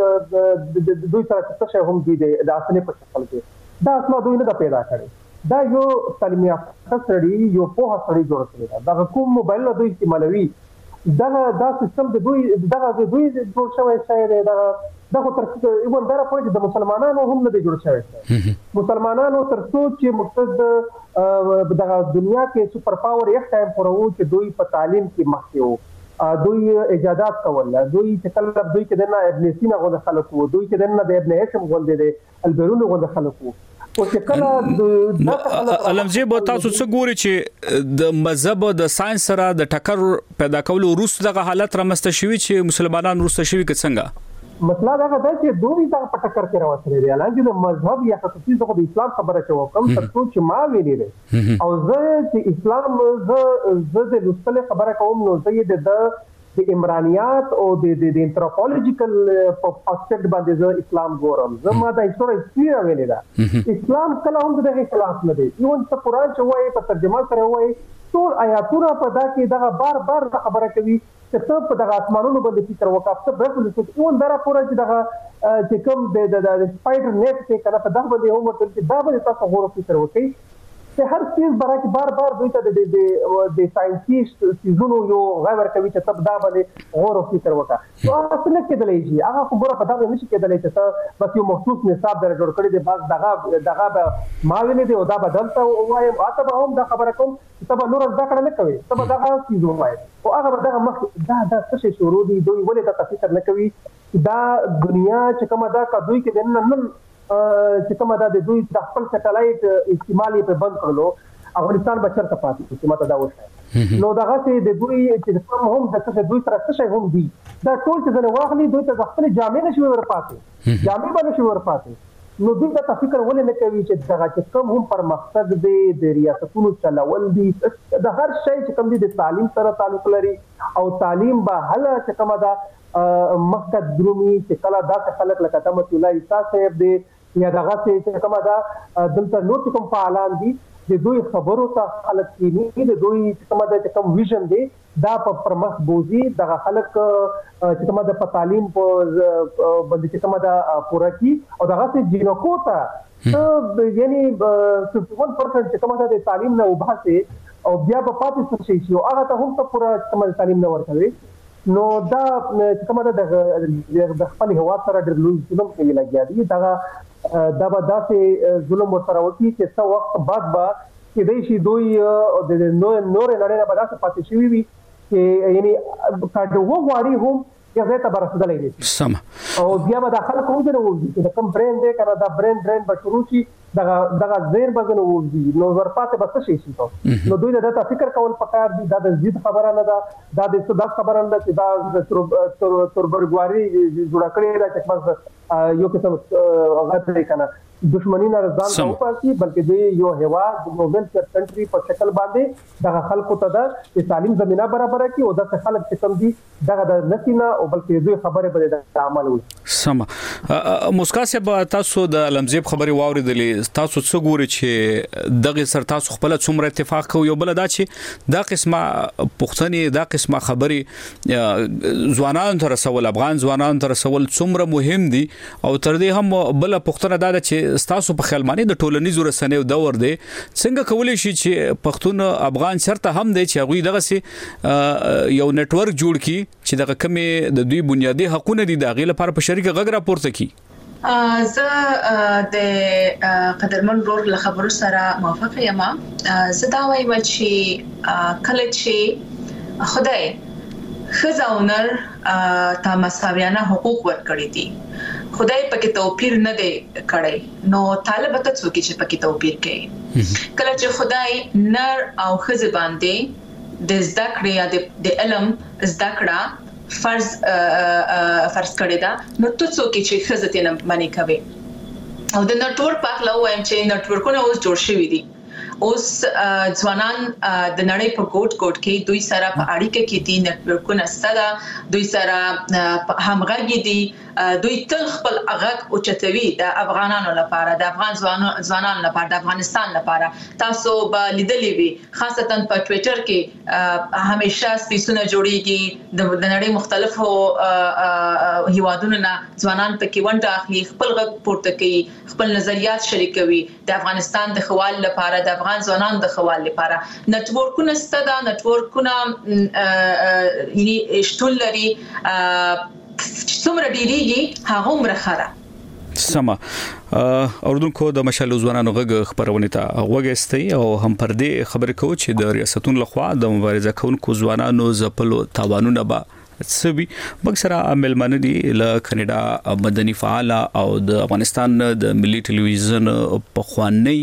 چې دوی سره څه هم دي د اصلي په شکل کې دا اصلا دوی نه پیدا کړي، دا یو تعلیم یافته سړی یو په سړی جوړ کړی دا کوم موبایل دوی استعمالوي دا سیستم د دوی جوړ شوی شاید دا خو تر یو اندره پوهې د مسلمانانو هم نه جوړ شوی مسلمانانو تر څو چې مقصد د دنیا کې سپر پاور یک ټایم پرو چې دوی په تعلیم کې مخکې وو، دوی ایجادات کول، دوی چې کله دوی کې دنه ابن سینا غو خلک وو، دوی کې دنه د ابن هشم غو د البرون غو خلک وو. علمزی به تاسو څه ګوري چې د مذهب د ساينس سره د ټکر پیدا کولو وروسته دغه حالت رامسته شوی چې مسلمانان وروسته شوی که څنګه؟ مسله دا ده چې دوی دا په ټکر کې راوځي دي، حالانکه د مذهب یا خصوصي د اسلام خبره شو کوم تر څو چې ما ویلې ده او زه چې اسلام زه د لوستل خبره کوم نو زه د عمرانیات او د انثروپولوژیکل اسپیکټ باندې زه اسلام ګورم، زه ما د هیستوري ویلې ده اسلام کله هم دغه خلاف نه دی، ایون څه قرآن چې وایي په ترجمه سره وایي ټول آیاتونه په دا کې دغه بار خبره کوي چې څه په دغه اسمانونو باندې فکر وکړه څه برخه لته ایون دا پورا چې دغه چې کوم د سپایډر نیټ کې کله په دغه باندې هم ورته دا باندې تاسو غوړو فکر وکړئ چې هر چیز برابر بار دوی ته د ساينسي سيزونو یو غوړ کوي چې تب دا باندې غور او فکر وکړه نو اصل کې دلې شي هغه خبره پتا نه شي کېدلای چې بس یو مخصوص نصاب در جوړ کړی دی باز دغه ما ویلې دی او دا بدلته وایم اته به هم دا خبره کوم چې تب نور ځکه نه کوي تب دا سيزو وای او هغه دغه مخ دا څه شروع دي دوی ولې دا فکر نه کوي دا دنیا چې کومه دا کوي کې نن چې کومه دا د دوی د خپل سټلایټ استعمال په بند کړلو افغانستان بچر ته پاتې چې ماته دا وشي نو دغه چې د دوی چې هم د څه دوی سره څه هم دي دا ټول چې نه واخلي دوی ته خپل جامع نشي ورپاتې جامع باندې شي ورپاتې نو دوی دا فکر ولې نه کوي چې دغه چې کوم هم پر مقصد دی د ریاستونو چلول دي د هر شي چې کوم دي د تعلیم سره تعلق لري او تعلیم به هله چې کومه دا مقصد درومي چې کله دا خلک لکه تمت الله عیسی صاحب دی یا دغه چې کومه دا دلته نور کوم فعالان دي د دوی خبرو ته خلک کینی د دوی کومه د کوم ویژن دی دا په پرمخ بوزي دغه خلک چې کومه د تعلیم په باندې کومه دا پوره کی او دغه چې جنکو ته یعنی 51% چې کومه د تعلیم نه وباسي او بیا په پاتې شي او هغه ته هم ته پوره کومه تعلیم نه ورکوي نو دا چې کومه د خپل هوا سره د لوی ظلم کوي لګیا دي دا به داسې ظلم ورسره وکړي چې څه وخت بعد به کېدای شي دوی د نور نړۍ نه به داسې پاتې شوي وي چې یعنی که وغواړي هم یو ځای ته به رسېدلی نه شي او بیا به دا خلک هم ځنه ووځي چې د کوم برین دی که نه دا برین به شروع شي دغه زیر بزنه وږي نو ورپاتې بس شي نو دوی دا فکر کول پکار دي دا د زید خبره نه ده دا د صداق خبره نه ده چې دا تربرګواري جوړ کړی دا چې بس یو قسم غته کنه دښمنی نه ځان نه پاتې بلکې د یو هوا د نوبل کنټري په شکل باندې دغه خلکو ته د تعلیم زمينه برابر کړي او د خلک چې کم دي دغه د نسینه او بلکې دوی خبره به د عمل وي سم مسکاسه به تاسو د لمزيب خبري واوریدلې تاسو څه ګوري چې دغه سر تاسو خپل څومره اتفاق کوي یو بل دا چې دا قسمه پښتني دا قسمه خبري ځوانان تر رسول افغان ځوانان تر رسول څومره مهم دي او تر دې هم بل پښتنه دا چې تاسو په خیال باندې د ټولنیزو رسنیو دور دی څنګه کولای شي چې پښتون افغان شرط هم دی چې هغه دغه سي یو نتورک جوړ کی چې دغه کمې د دوی بنیادی حقوقونه دي د غیله لپاره په شریکه غږ راپورته کی زه د قدرمن رور له خبرو سره موافق یم زه دا وایم چې کله چې خدای خزاونر تا مساویانه حقوق ورکړي دي خدای پکې توپیر نه دی کړی نو طالب ته څوک چې پکې توپیر کوي کله چې خدای نر او خزه باندې د ذکر یا د علم ذکر فرض کړی دا نو ته څوک چې خزه ته نه معنی کوي او د نتورک په اړه وایم چې نتورکونه اوس جوړ شوي دي اوس ځوانان د نړۍ په کوټ کې دوی سره په اړیکه کې دي نتورکونه ستدا دوی سره همغږي دي دوی تل خپل غږ اوچتوي د افغانانو لپاره د افغان ځوانانو لپاره د افغانستان لپاره تاسو به لیدلې وي خاصتا په ټوئیټر کې همیشه سپیسونه جوړيږي د نړۍ مختلفو هیوادونو نه ځوانان پکې ونډه اخلي خپل غږ پورته کوي خپل نظریات شریکوي د افغانستان د خوال لپاره د افغان ځوانانو د خوال لپاره نتورکونه ستدا نتورکونه یعنی شتون لري څومره ډیریږي هغه عمر خره سما اوردونکو د مشال ځوانانو غږ خبرونه ته وګستي او هم پر دې خبرې کوي چې د ریاستونو لخوا د مبارزه کوونکو ځوانانو زپلو تاوانونه به سوي بکسره عملمن دي له کاناډا مدني فعال او د افغانستان د ملي ټلویزیون په خواني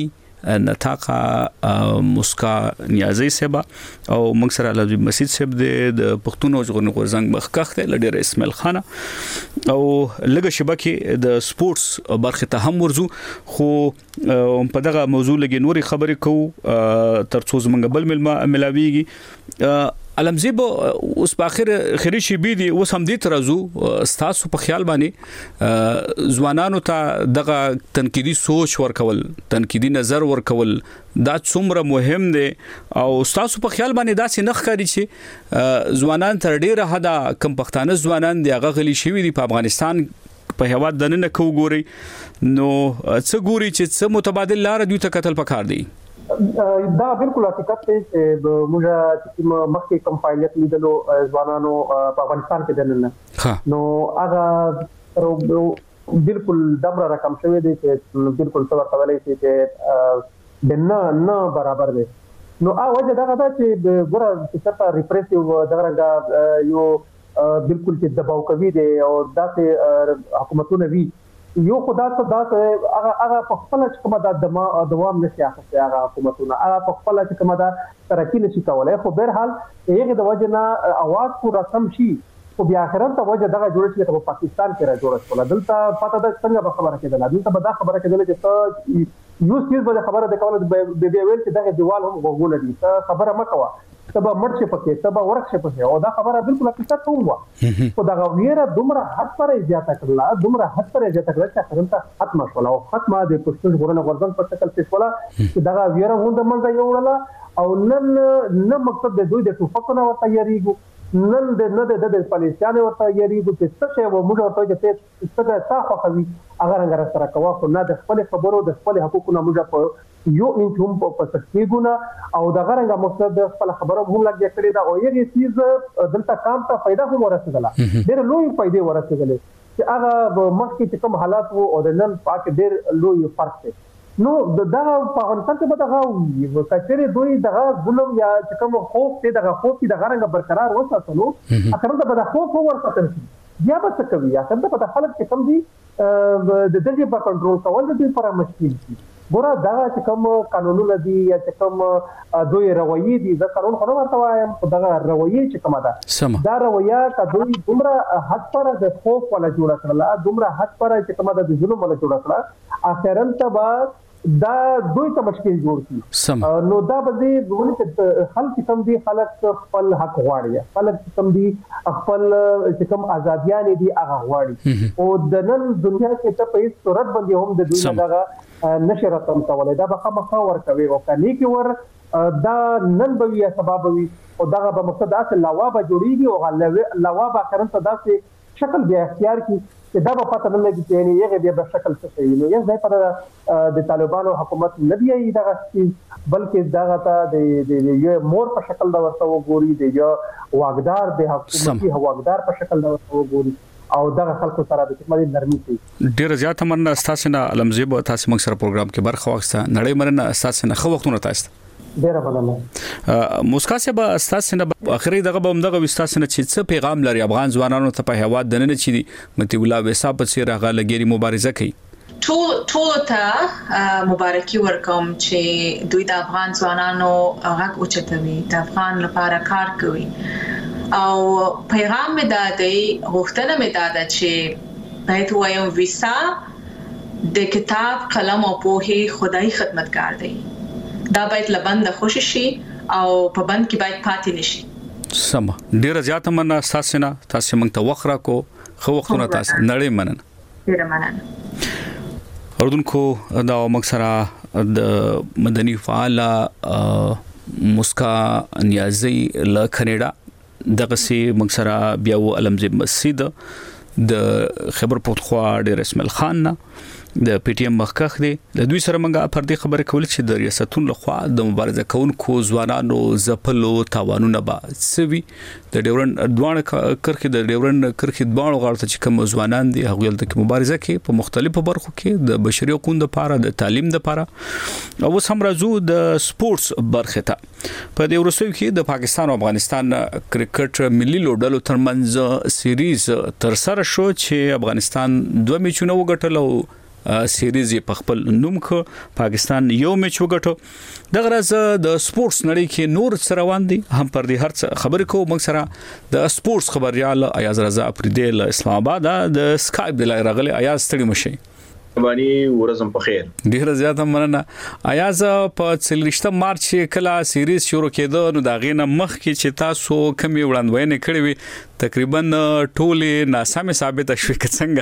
نتاقه مسکا نیازي سبا او موږ سره لوی مسجد سب د پښتون او ژغورنې غورزنګ مخکخ ته لډیر اسماعیل خان او لګه شبکه د سپورتس برخه ته هم ورزو خو په دغه موضوع لګي نوري خبرې کو ترڅو زمنګ بل ملاويږي علمزيب اوس په اخر شي بي دي اوس هم دې ترازو تاسو په خیال باندې ځوانانو ته دغه تنقیدي سوچ ورکول تنقیدي نظر ورکول دا څومره مهم دي او تاسو په خیال باندې دا څه نخکاري چې ځوانان تر ډیره حدا کم پښتانه ځوانان دی هغه غلي شوی دي په افغانستان په هواد دنه کو ګوري نو څه ګوري چې څه متبادل لار دوی ته قتل پکار دي دا بالکل حقیقت دی چې موږ چې مخکې کوم فعالیت لیدلو ځوانانو په افغانستان کې دننه نو هغه بالکل دمر رقم شوی دی چې بالکل څه ورته ویلي چې د نه برابر دی نو وجه دا ده چې ګوره چې څه ریپریسیو دغه یو بالکل چې دباو کوي دی او داسې حکومتونه وی یو خدا ته هغه په خپل چې کومه د دوام نشي اخته هغه حکومتونه هغه په خپل چې کومه د ترقی نشي کولای خو بهر حال هغه د وجه نه اواز پورا کم شي خو بیا اخرت ته وجه دغه جوړ شي په پاکستان کې را جوړ شول دلته پته ده څنګه خبره کېدله دلته به دا خبره کېدله چې یو چیز به خبره د کوله د ویل چې دغه دیوال هم غوغونه دي خبره مکوه سبا مرچ پکې سبا ورخ پکې او دا خبره بالکل حقیقت هم و خو دا غویره دومره حد پر زیاته کړل دومره حد پر زیاته کړل چې خرنته ختمه شول او ختمه د پښتون ژغورنې غورځنګ په شکل کې شول چې دا غویره هم د منځه یوړله او نن مقصد د دوی د توفقونه ورته یریږي نن د فلسطین ورته یریږي چې څه شی و موږ ورته چې څه تاسو خوي اگر هغه سره کوه خو نه د خپل خبرو د خپل حقوقو موږ په یو انچ هم په تسکیګونه او د غرنګ مقصد د خپل خبرو هم لګیا کړی دا او یوه چیز دلته کام ته फायदा هم ورسېدله ډېر لوی فائدې ورسېدلې چې هغه مخکې چې کوم حالات وو او د نن پاک ډېر لوی فرق دی نو دا په افغانستان کې به دغه کچېره دوی دغه ظلم یا چې کوم خوف دی دغه خوف دی دغه رنګ برقرار وساتلو اخر ته به د خوف ورساتل بیا به څه کوي اخر ته په خلک کې کم دي د دغه په کنټرول کول د دې لپاره مشکل دي ګوره دا چې کوم قانونونه دي یا چې کوم دوی رویې دي د قانون خو نه ورته وایم خو دا رویې چې کومه ده دا رویه که دوی دومره حد پر د خوف ولا جوړ کړل دومره حد پر چې کومه د ظلم ولا جوړ کړل اخرن ته دا دوی ته مشکل جوړ کی نو دا به ونه خلک کم دي خلک خپل حق غواړي خلک کم دي خپل چې کوم ازاديان دي هغه غواړي او د نن دنیا کې ته په هیڅ صورت باندې هم د دوی دغه نشرتم کولای دا به خامخا ورکوي او کني کې ور دا نن به یا سبب وي او دغه به مقصد اصل لوابه جوړيږي او لوابه کړن ته داسې شکل بیا اختیار کی چې دا په پته نه لګي چې یعنی یو بیا په شکل څه شي نو یې ځای پر د طالبانو حکومت نه دی دغه بلکې دغه ته د یو مور په شکل دا ورته وګوري د یو واګدار د حکومتي واګدار په شکل دا ورته وګوري او دغه خلکو سره د کومه نرمي کوي ډیر زیات مننه تاسو نه علمزیب تاسو موږ سره پروګرام کې برخه واخسته نړۍ مننه تاسو نه خو وختونه تاسو ډیر مننه موسکا صاحب تاسو نه اخري دغه بمدغه وستاسو نه چې څه پیغام لري افغان ځوانانو ته په هواد دننه چې متي الله وسا په سیر هغه لګيري مبارزه کوي ټول ته مبارکي ورکوم چې دوی د افغان ځوانانو هغه اوچتوي د افغان لپاره کار کوي او پیغام مې دا دی غوښتنه مې دا ده چې باید وایم ویسا د کتاب قلم او پوهه خدای خدمتګار دی دا باید لبند خوشی شي او په بند کې باید پاتې نشي سم ډیر زیات مننه تاسو نه تاسو موږ ته وخره کو خو وختونه تاسو نړۍ مننه ډیر مننه اردوونکو دا موږ سره د مدني فعال مسکا نیازي ل کینیډا دغه سي موږ سره بیا علمزیب مسجد د خبر پختخوا ډیر اسماعیل خان نه د پی ټی ایم مخکخ دی د دوی سره منګه پر دې خبره کول چې د ریاستونو لخوا د مبارزه کوونکو ځوانانو زپلو تاوانونه با سوي د ډیورن دوانه کرخي د ډیورن کرخي دوانو غړته چې کوم ځوانان دي هغه د مبارزه کې په مختلفو برخو کې د بشري حقوقو لپاره د تعلیم لپاره او اوس هم راځو د سپورتس برخه ته په دې ورسوي کې د پاکستان او افغانستان کرکټ ملي لوبډلو ترمنځ سیریز تر سره شو چې افغانستان 2 میچونه وګټل او سیریز په خپل نوم کې پاکستان یو میچ وګټو دغه راز د سپورتس نړۍ کې نور سره روان دي هم پر دې هر خبرې کو موږ سره د سپورتس خبريال ایاز رضا افریدی له اسلام آباد د سکایپ د لایرغله ایاز ستړي مشي باندې ورځم په خیر ډیر زیات مننه ایاز په 30 مارچ کله سیریز شروع کېده نو دا غینه مخ کې چې تاسو کمی وړاندوینه کړې وي تقریبا ټوله ناسمه ثابت شوه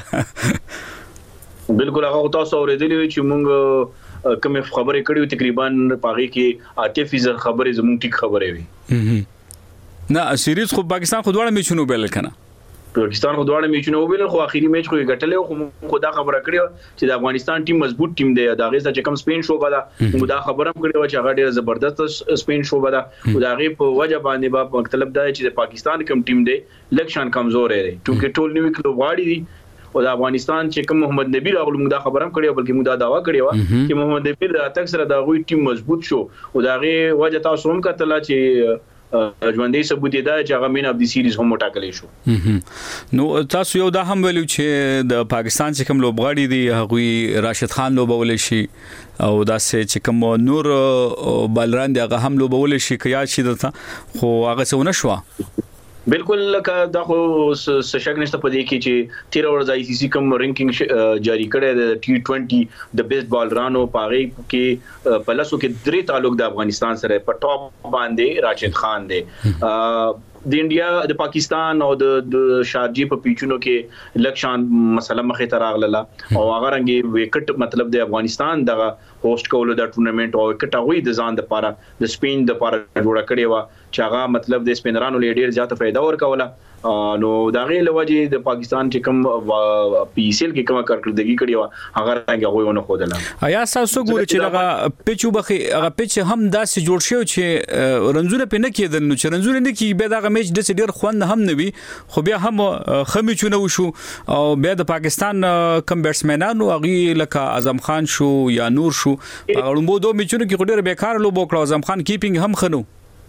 څنګه بالکل هغه تاسو اوریدلی چې موږ کوم خبرې کړې تقریبا پاغي کې 80% خبرې زموږ ټیک خبرې وي نه سیریز خو پاکستان خو دواړه میچونه وبل کنه پاکستان خو دواړه میچونه وبل خو اخیری میچ خو ګټلې خو خدا خبره کړې چې د افغانستان ټیم مضبوط ټیم دی دا غي چې کوم سپین شو بدا موږ دا خبره کړې چې هغه ډېر زبردست سپین شو بدا دا غي په وجه باندې با مطلب دا چې د پاکستان کوم ټیم دی لکشان کمزور دی چې ټول نیو کلو واړی دي او د افغانستان چې کوم محمد نبی راغلو موږ دا خبره هم کړې بلکې موږ دا داوا کړې و چې محمد نبی د اتک سره دا غوي ټیم مضبوط شو او دا غي وجه تاسو هم کتل چې ژوندې ثبوت دی چې هغه مین اف دی سیریز هم ټاکلې شو نو تاسو یو دا هم ویلو چې د پاکستان چې کوم لوبغاړي دي هغه راشد خان لوبول شي او دا چې کوم نور بالران دی هغه هم لوبول شي کیا شي دته خو هغه څه ونه شو بالکل لکه دا خو شک نشته پدې کې چې 13 ورځ آی سی سی کوم رینکینګ جاری کړی د ټي20 د بیسټ بالرانو پاغي کې په لاسو کې درې تعلق د افغانستان سره په ټاپ باندې راشد خان دی د انډیا د پاکستان او د شارجي په پیچونو کې لکشان مسله مخه ته راغله او هغه رنګي وکټ مطلب د افغانستان دغه هوست کولو د ټورنمنت او وکټ هغه د ځان د لپاره د سپین د لپاره جوړه کړې و چې هغه مطلب د سپینرانو لیډر زیاته फायदा ورکوله نو دا غي لوجه د پاکستان چې کوم پی سی ال کې کومه کارکړدګي کړې و هغه راغی غوونه خودله آیا تاسو ګورئ چې هغه پیچو بخي هغه پیچ هم داسې جوړ شو چې رنزونه په نه کېدل نو چې رنزونه نه کې به دا میچ د ډیر خوند هم نه وي خو بیا هم خمیچونه وشو او بیا د پاکستان کم بیټسمنانو هغه لکه اعظم خان شو یا نور شو هغه مو دوه میچونه کې ډیر بیکار لوب وکړ اعظم خان کیپینګ هم خنو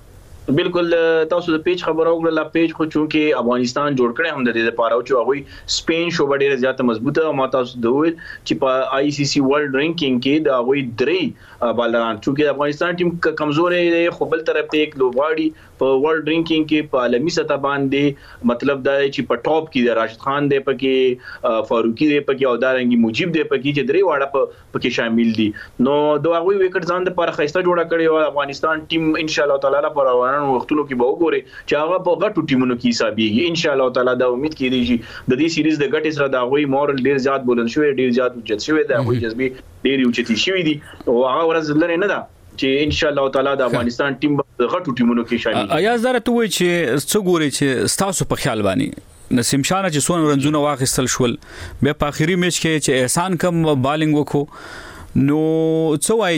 بالکل تاسو د پیج خبرو وکړه. پیج خو چونکې افغانستان جوړ کړي هم د دې لپاره چې هغه سپین شو ډېر زیاته مضبوطه او ما تاسو دوی چې په آی سی سی ورلد رینکینګ کې دا هغه درې بالران چونکې افغانستان ټیم کمزورې دی خو بل طرف ته یک لوبغاړي په ورلد رینکینګ کې په عالمي سطح باندې مطلب دا چې په ټاپ کې د راشد خان دی پکې فاروقي دی پکې او دارنګي مجيب دی پکې چې درې واړه پکې شامل دي. نو دا هغه وکټ ځان د لپاره خسته جوړه کړی او افغانستان ټیم ان شاء الله تعالی لپاره وختونو کې به وګوري چې هغه په غټو ټیمونو کې حسابيږي. ان شاء الله تعالی دا امید کیږي چې د دې سیریز د غټ سره دا غوي مورل ډیر زیات بولن شوی ډیر زیات اوچت شوی دا غوي جذبي ډیر اوچتي شوی دي او هغه ورځ لري نه ده چې ان شاء الله تعالی د افغانستان ټیم د غټو ټیمونو کې شامل. ایا زره ته وای چې څه ګوري چې تاسو په خیال باندې نسیم شاه چې سون رنزونه واخیستل شول بیا په اخیری میچ کې چې احسان کم بالینګ وکړو نو څه وای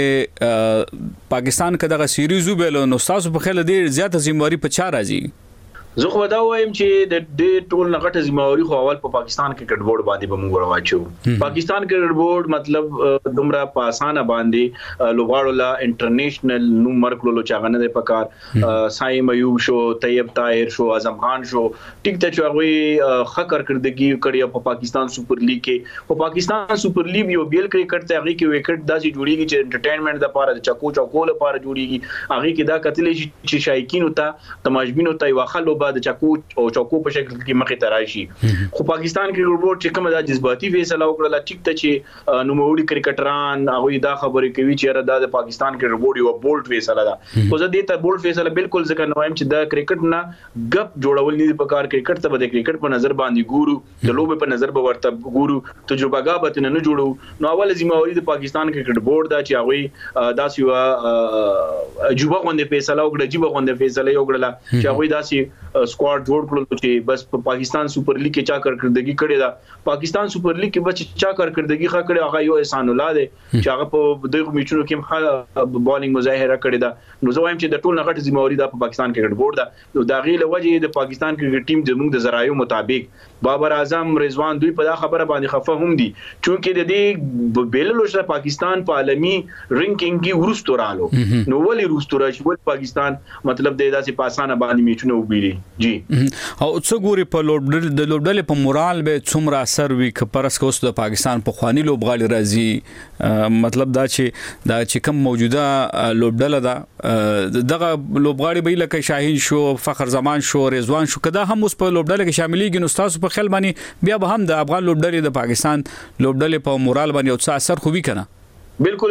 چې پاکستان کداغه سیریز وبل نو تاسو په خیال ډیر زیات ذمہواری په چا راځي؟ زه خو دا وایم چې د دې ټول نغټه ذمہواری خو اول په پاکستان کرکټ بورډ باندې به موږ راوچو. پاکستان کرکټ بورډ مطلب دومره په اسانه باندې لوغاړو لا انټرنیشنل نو مرکلو چاغنه د پکار سایم ایوب شو طیب طاهر شو اعظم خان شو ټیک ته چوغوي خکر کړدګي کړی په پاکستان سپر لیګ کې او پاکستان سپر لیګ یو بیل کرکټ ته هغه کې وکټ داسې جوړیږي چې انټرټینمنت لپاره د چکو چکو لپاره جوړیږي هغه کې دا کتلې چې شایقینو ته تماشبینو ته واخلو د چکو او چکو په شکل کې مخې ته راشي. خو پاکستان کرکټ بورډ چې کومه د جذباتي فیصله وکړه ټیک ته چې نوموړي کرکټران هغه دا خبرې کوي چې را د پاکستان کرکټ بورډ یو بولډ فیصله ده. خو زه دې ته بولډ فیصله بالکل ځکه نه وایم چې د کرکټ نه غپ جوړول نه په کار کرکټ ته به د کرکټ په نظر باندې ګورو د لوبې په نظر به ورته ګورو تجربه غابت نه جوړو. نو اول ذمہواری د پاکستان کرکټ بورډ دا چې هغه داسې یو جوبه غونډه فیصله وکړه جيبه غونډه فیصله وکړه چې هغه داسې سکواډ جوړ کړل چې بس په پاکستان سپر لیګ کې چا کارکردګي کړې ده. پاکستان سپر لیګ کې بچ چا کارکردګي ښه کړې هغه یو احسان الله دی چې هغه په دغه میچونو کې ښه بالینګ مظاهره کړې ده. نو زه وایم چې د ټول نغټ ذمہواری د پاکستان کرکټ بورډ ده. نو دا غي له وجه د پاکستان کرکټ ټیم زموږ د ذرایعو مطابق بابر اعظم رضوان دوی په دا خبره باندې خفه هم دي چونکې د دې بیللو سره پاکستان په عالمي رینکینګ کې ورستو رالو. نو ولې ورستو راشي ول پاکستان مطلب د داسې پاسانه باندې میچونه وبېلي جی او څو ګوري په لوبډل په مورال به څومره اثر وی کپرس کوس د پاکستان په خواني لوبغاړي راځي مطلب دا چې کوم موجوده لوبډل ده دغه لوبغاړي به لکه شاهین شو فخر زمان شو رضوان شو کدا هم اوس په لوبډل کې شاملېږي. نو تاسو په خیال باندې بیا به هم د افغان لوبډل د پاکستان لوبډل په مورال باندې او څه اثر خو وی کنه؟ بالکل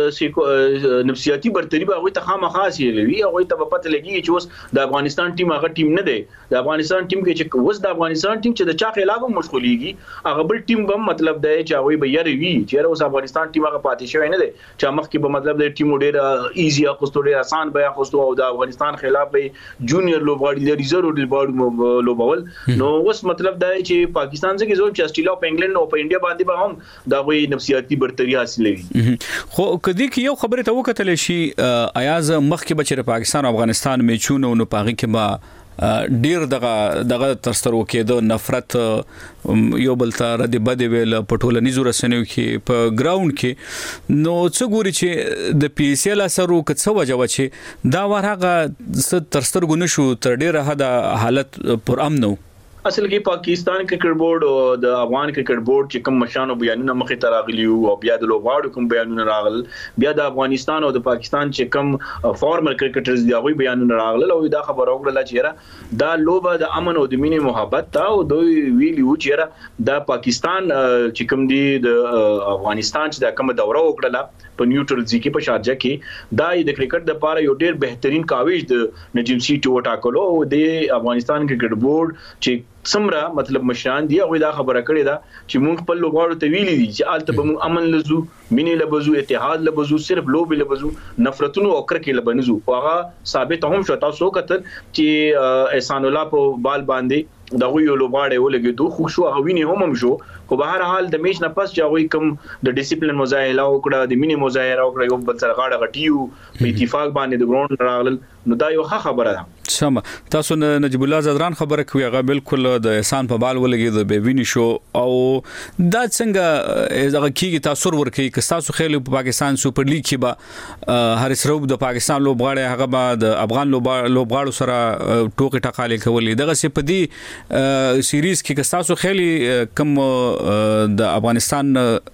نفسیاتی برتری به هغه ته خامخا حاصلوي هغه ته په پته لګي چې اوس د افغانستان ټیم هغه ټیم نه دی. د افغانستان ټیم کې چې اوس د افغانستان ټیم چې د چا خلاف مشغوليږي هغه بل ټیم به مطلب دی چې هغه به یری چې اوس افغانستان ټیم هغه پاتې شوی نه دی چې مخ کې به مطلب د ټیم ډېر ایزی اخستو ډېر آسان به اخستو او د افغانستان خلاف به جونیئر لوبغاړي د ریزرو لوبغاړي لوبول. نو اوس مطلب دی چې پاکستان څخه زوم چې استرالیا او انګلند او په انډیا باندې به هم دا وی نفسیاتی برتری حاصلوي. خو کدی کې یو خبره ته وکتل شي ایاز مخکې بچره پاکستان او افغانستان میچونه نو پاغي کې ما ډیر دغه ترسترو کېدو نفرت یو بل ته رد بد ویل پټولنیزو رسنیو کې په ګراوند کې نو څه ګوري چې د پی سی ال اثر او څه وجه و چې دا ورغه ترسترګو نشو تر ډیره حد حالت پر امن نو. اصل کې پاکستان کرکټ بورډ او د افغان کرکټ بورډ چې کوم مشانو بیانونه مخې ته راغلي او بیا د لوبغاړو کوم بیانونه راغل بیا د افغانستان او د پاکستان چې کوم فارمل کرکټرز دی هغه بیانونه راغل او دا خبر راغله چې دا لوبه د امن او د مینې محبت ته او دوی ویلي و چې دا پاکستان چې کوم دی د افغانستان چې دا کوم دوره وکړه په نیوټرل ځکه په شارجه کې دا د کرکټ د لپاره یو ډېر بهترین کاوش د نجم سی ټو ټاکلو او د افغانستان کرکټ بورډ چې سمرا مطلب مشران دی او دا خبره کړې ده چې موږ خپل لوبغاړو ته ویلي دي چې آلته به موږ امن لزو مینې لبزو اتحاد لبزو صرف لوب لبزو نفرتونو او کرکې لبنزو هغه ثابت هم شو تاسو کتل چې احسان الله په بال باندې دغه یو لوبغاړی ولګېدو خو شو هغه ویني هم شو خو به هر حال د میچ نه پس چې هغه کوم د ډیسپلین مظاهره وکړه د مینې مظاهره وکړه یو بل سره غاړه غټیو په اتفاق باندې د ګراوند راغلل نو دا یو ښه خبره ده سم تاسو نجیب الله زدران خبره کوي هغه بالکل د احسان په بال ولګي د بیوینی شو او دا څنګه هغه کیږي تاسو ورکي که تاسو خېل په پاکستان سپر لیګ کې به حارث رؤوف د پاکستان لوبغاړي هغه به د افغان لوبغاړو سره ټوکې ټکالې کولې دغه سپدي سیریز کې تاسو خېل کم د افغانستان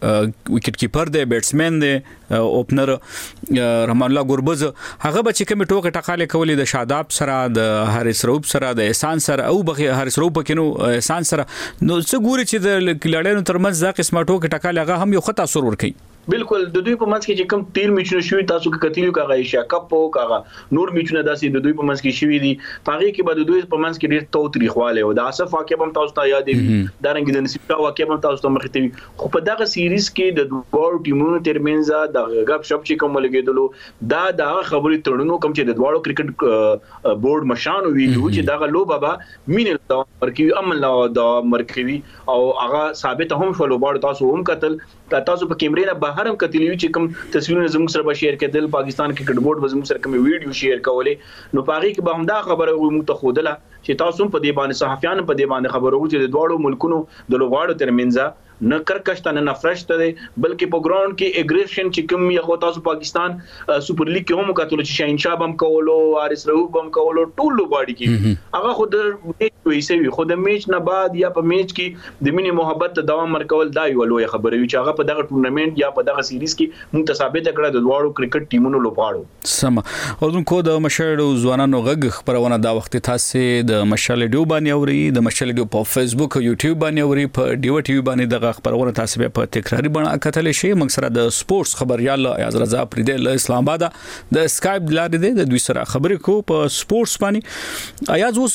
وکټ کیپر دی بیټسمن دی اوپنر رحمان الله ګوربز هغه به چې کوم ټوکې ټکالې کولې د شاداب سره د حارث رؤوف سره د احسان سره او بغیر حارث رؤوف پکینو احسان سره نو څه ګوري چې د کلاړانو ترمنځ دا قسمه ټوکې ټکالې هغه هم یو خطا سر ور کوي بالکل د دوی په منځ کې چې کوم 13 میچونه شوي تاسو کې کتلیو کاغه ایشیا کپ او کاغه نور میچونه داسې د دوی په منځ کې شوي دي پاره کې بعد دوی په منځ کې ډېر تو تاریخواله او د اسف واقع هم تاسو ته یاد دي دا رنګ د نصیب واقع هم تاسو ته مخ ته خو په دغه سیریز کې د دوه ټیمونو ترمنځ د غب شپ چې کوم لګیدلو دا خبرې تړونو کوم چې د دوه کرکټ بورډ مشان ویلو چې دغه لوبه به مين د مرکوي امن د مرکوي او هغه ثابت هم شو لوبړ تاسو هم قتل تاسو په کیمرې نه بهر هم کتلیو چې کوم تصویرونه زموږ سره به شیر کېدل پاکستان کرکټ بورډ به زموږ سره کوم ویډیو شیر کولې نو پاره کې به هم دا خبره وي متخودله چې تاسو په دې باندې صحافیان په دې باندې خبرو چې د دوړو ملکونو د لوغاړو ترمنځ نه کرکشت نه نفرشت دی بلکې په ګراوند کې اګریشن چې کوم یو تاسو پاکستان سپر لیګ کې هم کتل چې شاهینشاه بم کولو حارث رؤوف بم کولو ټول لوغاړي کې هغه خود میچ ویسوي خود میچ نه بعد یا په میچ کې د مینې محبت ته دوام ورکول دا یو لوی خبره وي چې هغه په دغه ټورنمنت یا په دغه سیریز کې متصابت کړه د دوړو کرکټ ټیمونو لوغاړو سم او کو د مشر ځوانانو غږ خبرونه دا وخت تاسو د مشال ډیو باندې اوري د مشال ډیو په فیسبوک او یوټیوب باندې اوري په ډیو ټي وي باندې دغه خبرونه تاسو په تکراری بڼه کتلې شي موږ سره د سپورتس خبريال ایاز رضا پردې له اسلام آباد د اسکایپ لارې د دوی سره خبرې کو په سپورتس باندې ایاز اوس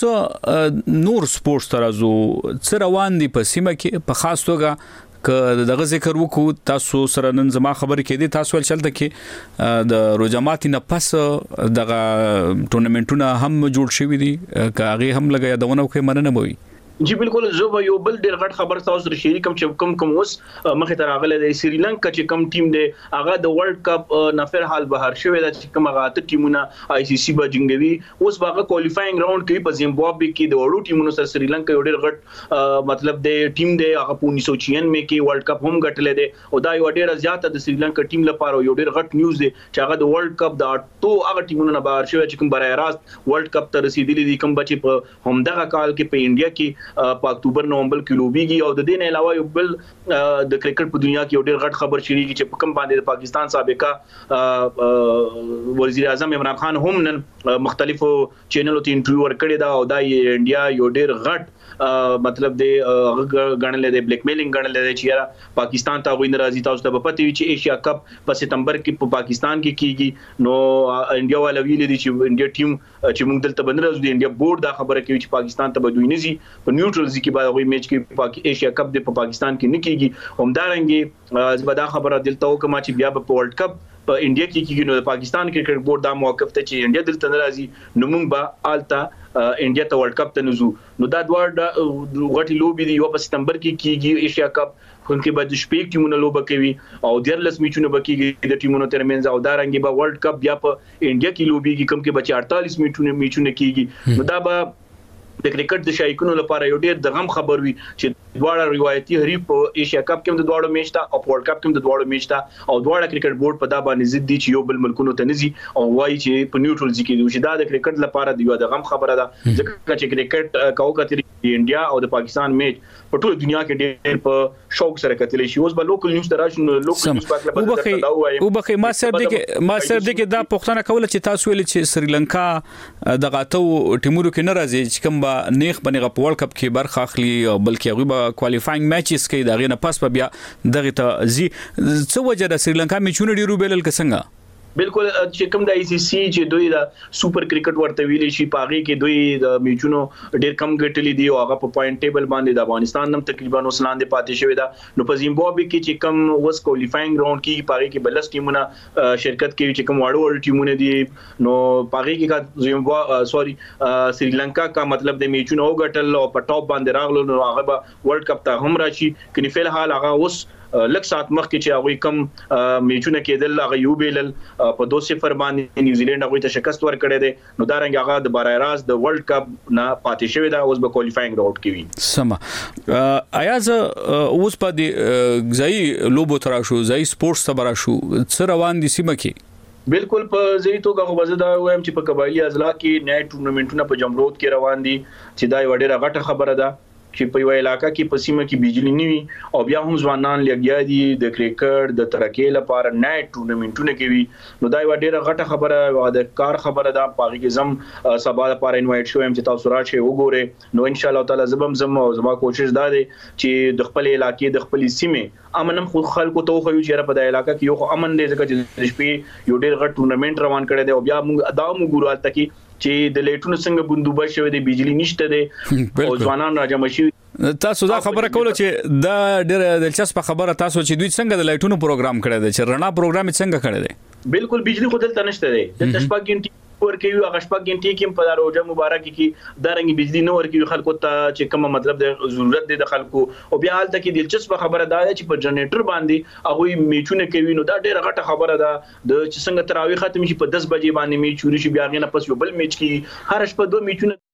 نور سپورتس ترازو څه روان دي په سیمه کې په خاص توګه که دغه ذکر وکړو تاسو سره نن زما خبرې کې دي تاسو ول چلته کې د روجماتي نه پس دغه ټورنمنټونه هم جوړ شوي دي که هغه هم لګیا دونه کوي مننه بوي جی بالکل زه یو بل ډیر غټ خبر تاسو سره شریکم چې کوم اوس مخه تر راغله د سریلانکا چې کوم ټیم دی هغه د ورلد کپ نفر حال بهر شوی د کوم هغه ته ټیمونه آی سی سی بجنګوي اوس هغه کوالیفاینګ راوند کوي په زیمبابوې کې د وړو ټیمونو سره سریلانکا یو ډیر غټ مطلب د ټیم دی هغه په 1996 کې ورلد کپ هم ګټلې دی او دا یو ډیر زیاته د سریلانکا ټیم لپاره یو ډیر غټ نیوز دی چې هغه د ورلد کپ د ټو هغه ټیمونو نه بهر شوی چې کوم برای راست ورلد کپ ته رسیدلی دي کوم بچي په همدغه کال کې په انډیا کې په اکتوبر نومبر کې لوبيږي او د دې نه علاوه یو بل د کرکټ په دنیا کې یو ډېر غټ خبر شریږي چې په کوم باندې د پاکستان سابقہ وزیر اعظم عمران خان هم نن مختلفو چینلونو ته انټرویو ورکړی دا او د انډیا یو ډېر غټ مطلب د غنلې د بلیک میلینګ غنلې د چې پاکستان ته وین راځي تاسو ته په پتی چې ایشیا کپ په سپتمبر کې په پاکستان کې کیږي نو انډیا والا ویل دي چې انډیا ټیم چې موږ دلته بندرز د انډیا بورډ دا خبره کوي چې پاکستان ته بدوي نزي په نیوټرل ځکه بعد غوي میچ کې ایشیا کپ د پاکستان کې نه کیږي همدارنګه زبدا خبره دلته وکما چې بیا په ورلد کپ په انډیا کې کیږي نو د پاکستان کرکټ بورډ دا موقف ته چې انډیا دلته ناراضي نو موږ به آلتا انډیا ته ورلد کپ ته نزو نو دا دوه غټي لوبي دی یو په سپتمبر کې کیږي ایشیا کپ کوم کې بعد شپږ ټیمونه لوب کوي او ډیرلس میچونه بکیږي د ټیمونو ترمنځ او دا رنګي به ورلد کپ بیا په انډیا کې لوبيږي کوم کې بچ 48 میچونه کیږي نو دا به د کرکټ د شایقونو لپاره یو ډیر د غم خبر وي چې دواړه روایتي حریف په ایشیا کپ کې د دواړو میچ ته او ورلد کپ کې د دواړو میچ ته او دواړه کرکټ بورډ په دا باندې ضد دي چې یو بل ملکونو ته نزي او وایي چې په نیوټرل ځکه دوی دا د کرکټ لپاره دی د غم خبره ده ځکه چې کرکټ کاو کتري انډیا او د پاکستان میچ په ټول دنیا کې ډېر په شوق سره کتلی شي اوس به لوکل نیوز تراشنو لوکل نیوز پاک لپاره او بخې ما سر دې کې دا پښتنه کوله چې تاسو ویل چې سریلانکا دغه ته ټیمورو کې ناراضي چې کوم با نیخ بنغه په ورلد کپ کې برخه اخلي بلکې هغه به کوالیفاینګ میچز کوي دا غینه پاس په بیا دغه ته زی څه وجه د سریلانکا میچونه ډیرو بیلل کسنګا بالکل چې کوم د ای سی سی چې دوی د سپر کرکټ ورته ویلي شي پاغي کې دوی د میچونو ډیر کم ګټلې دي او هغه په پوینټ ټیبل باندې د افغانستان نم تقریبا اوس لاندې پاتې شوی دا نو په زیمبابوې کې چې کوم وس کوالیفاینګ راوند کې پاغي کې بلس ټیمونه شرکت کوي چې کوم واړو ټیمونه دي نو پاغي کې سریلانکا کا مطلب د میچونو غټل او په ټاپ باندې راغلو نو هغه به ورلد کپ ته هم راشي کني فل حال هغه اوس لک سات مخکې چې هغه کم میچونه کېدل هغه یو بیلل په 2-0 باندې نیوزیلند هغه ته شکست ورکړی دی نو دا رنګ هغه د بارای راز د ورلد کپ نه پاتې شوی دا اوس به کوالیفاینګ راوټ کوي سم ایاز اوس په دې ځای لوبو تر شو ځای سپورتس ته برا شو څه روان دي سیمه کې بالکل په ځای توګه خو وزدا وایم چې په قبایلی اضلاع کې نایټ ټورنمنټونه په جمرود کې روان دي چې دا یو ډېره غټه خبره ده چې په یو علاقې کې په سیمه کې بجلی نه وي او بیا هم ځوانان لګیا دي د کرکټ د ترکیې لپاره نایټ ټورنمنټونه کوي نو دا یو ډېره غټه خبره او د کار خبره ده په کې زم سبا لپاره انوایټ شوم چې تاسو راشئ وګورئ نو ان شاء الله تعالی زم او زما کوشش دا دی چې د خپل علاقې د خپل سیمه امنم خو خلکو ته خو یو چیرې په د علاقې کې یو امن دی ځکه چې شپې یو ډېر غټ ټورنمنت روان کړی دی او بیا موږ دا موږ ګورو البته چې د لیټونو څنګه بندوبست شوی دی بجلی نشته دی او ځوانان راجمع شي تاسو دا خبره کوله چې دا ډېر دلچسپ خبره تاسو چې دوی څنګه د لایټونو پروګرام کړی دی چې رڼا پروګرام څنګه کړی دی بالکل بجلی خو دلته نشته دی د شپږ غنټې ورکوي هغه شپږ غنټې کې په روزه مبارک کې دا رنګ بجلی نه ورکوي خلکو ته چې کوم مطلب د ضرورت دی د خلکو او بیا حالت کې دلچسپ خبره ده چې په جنریټر باندې هغه میچونه کوي نو دا ډېر غټه خبره ده د چې څنګه تراویح ختم شي په 10 بجې باندې میچ شروع شي بیا غنه پس یو بل میچ کې هر شپه 2 میچونه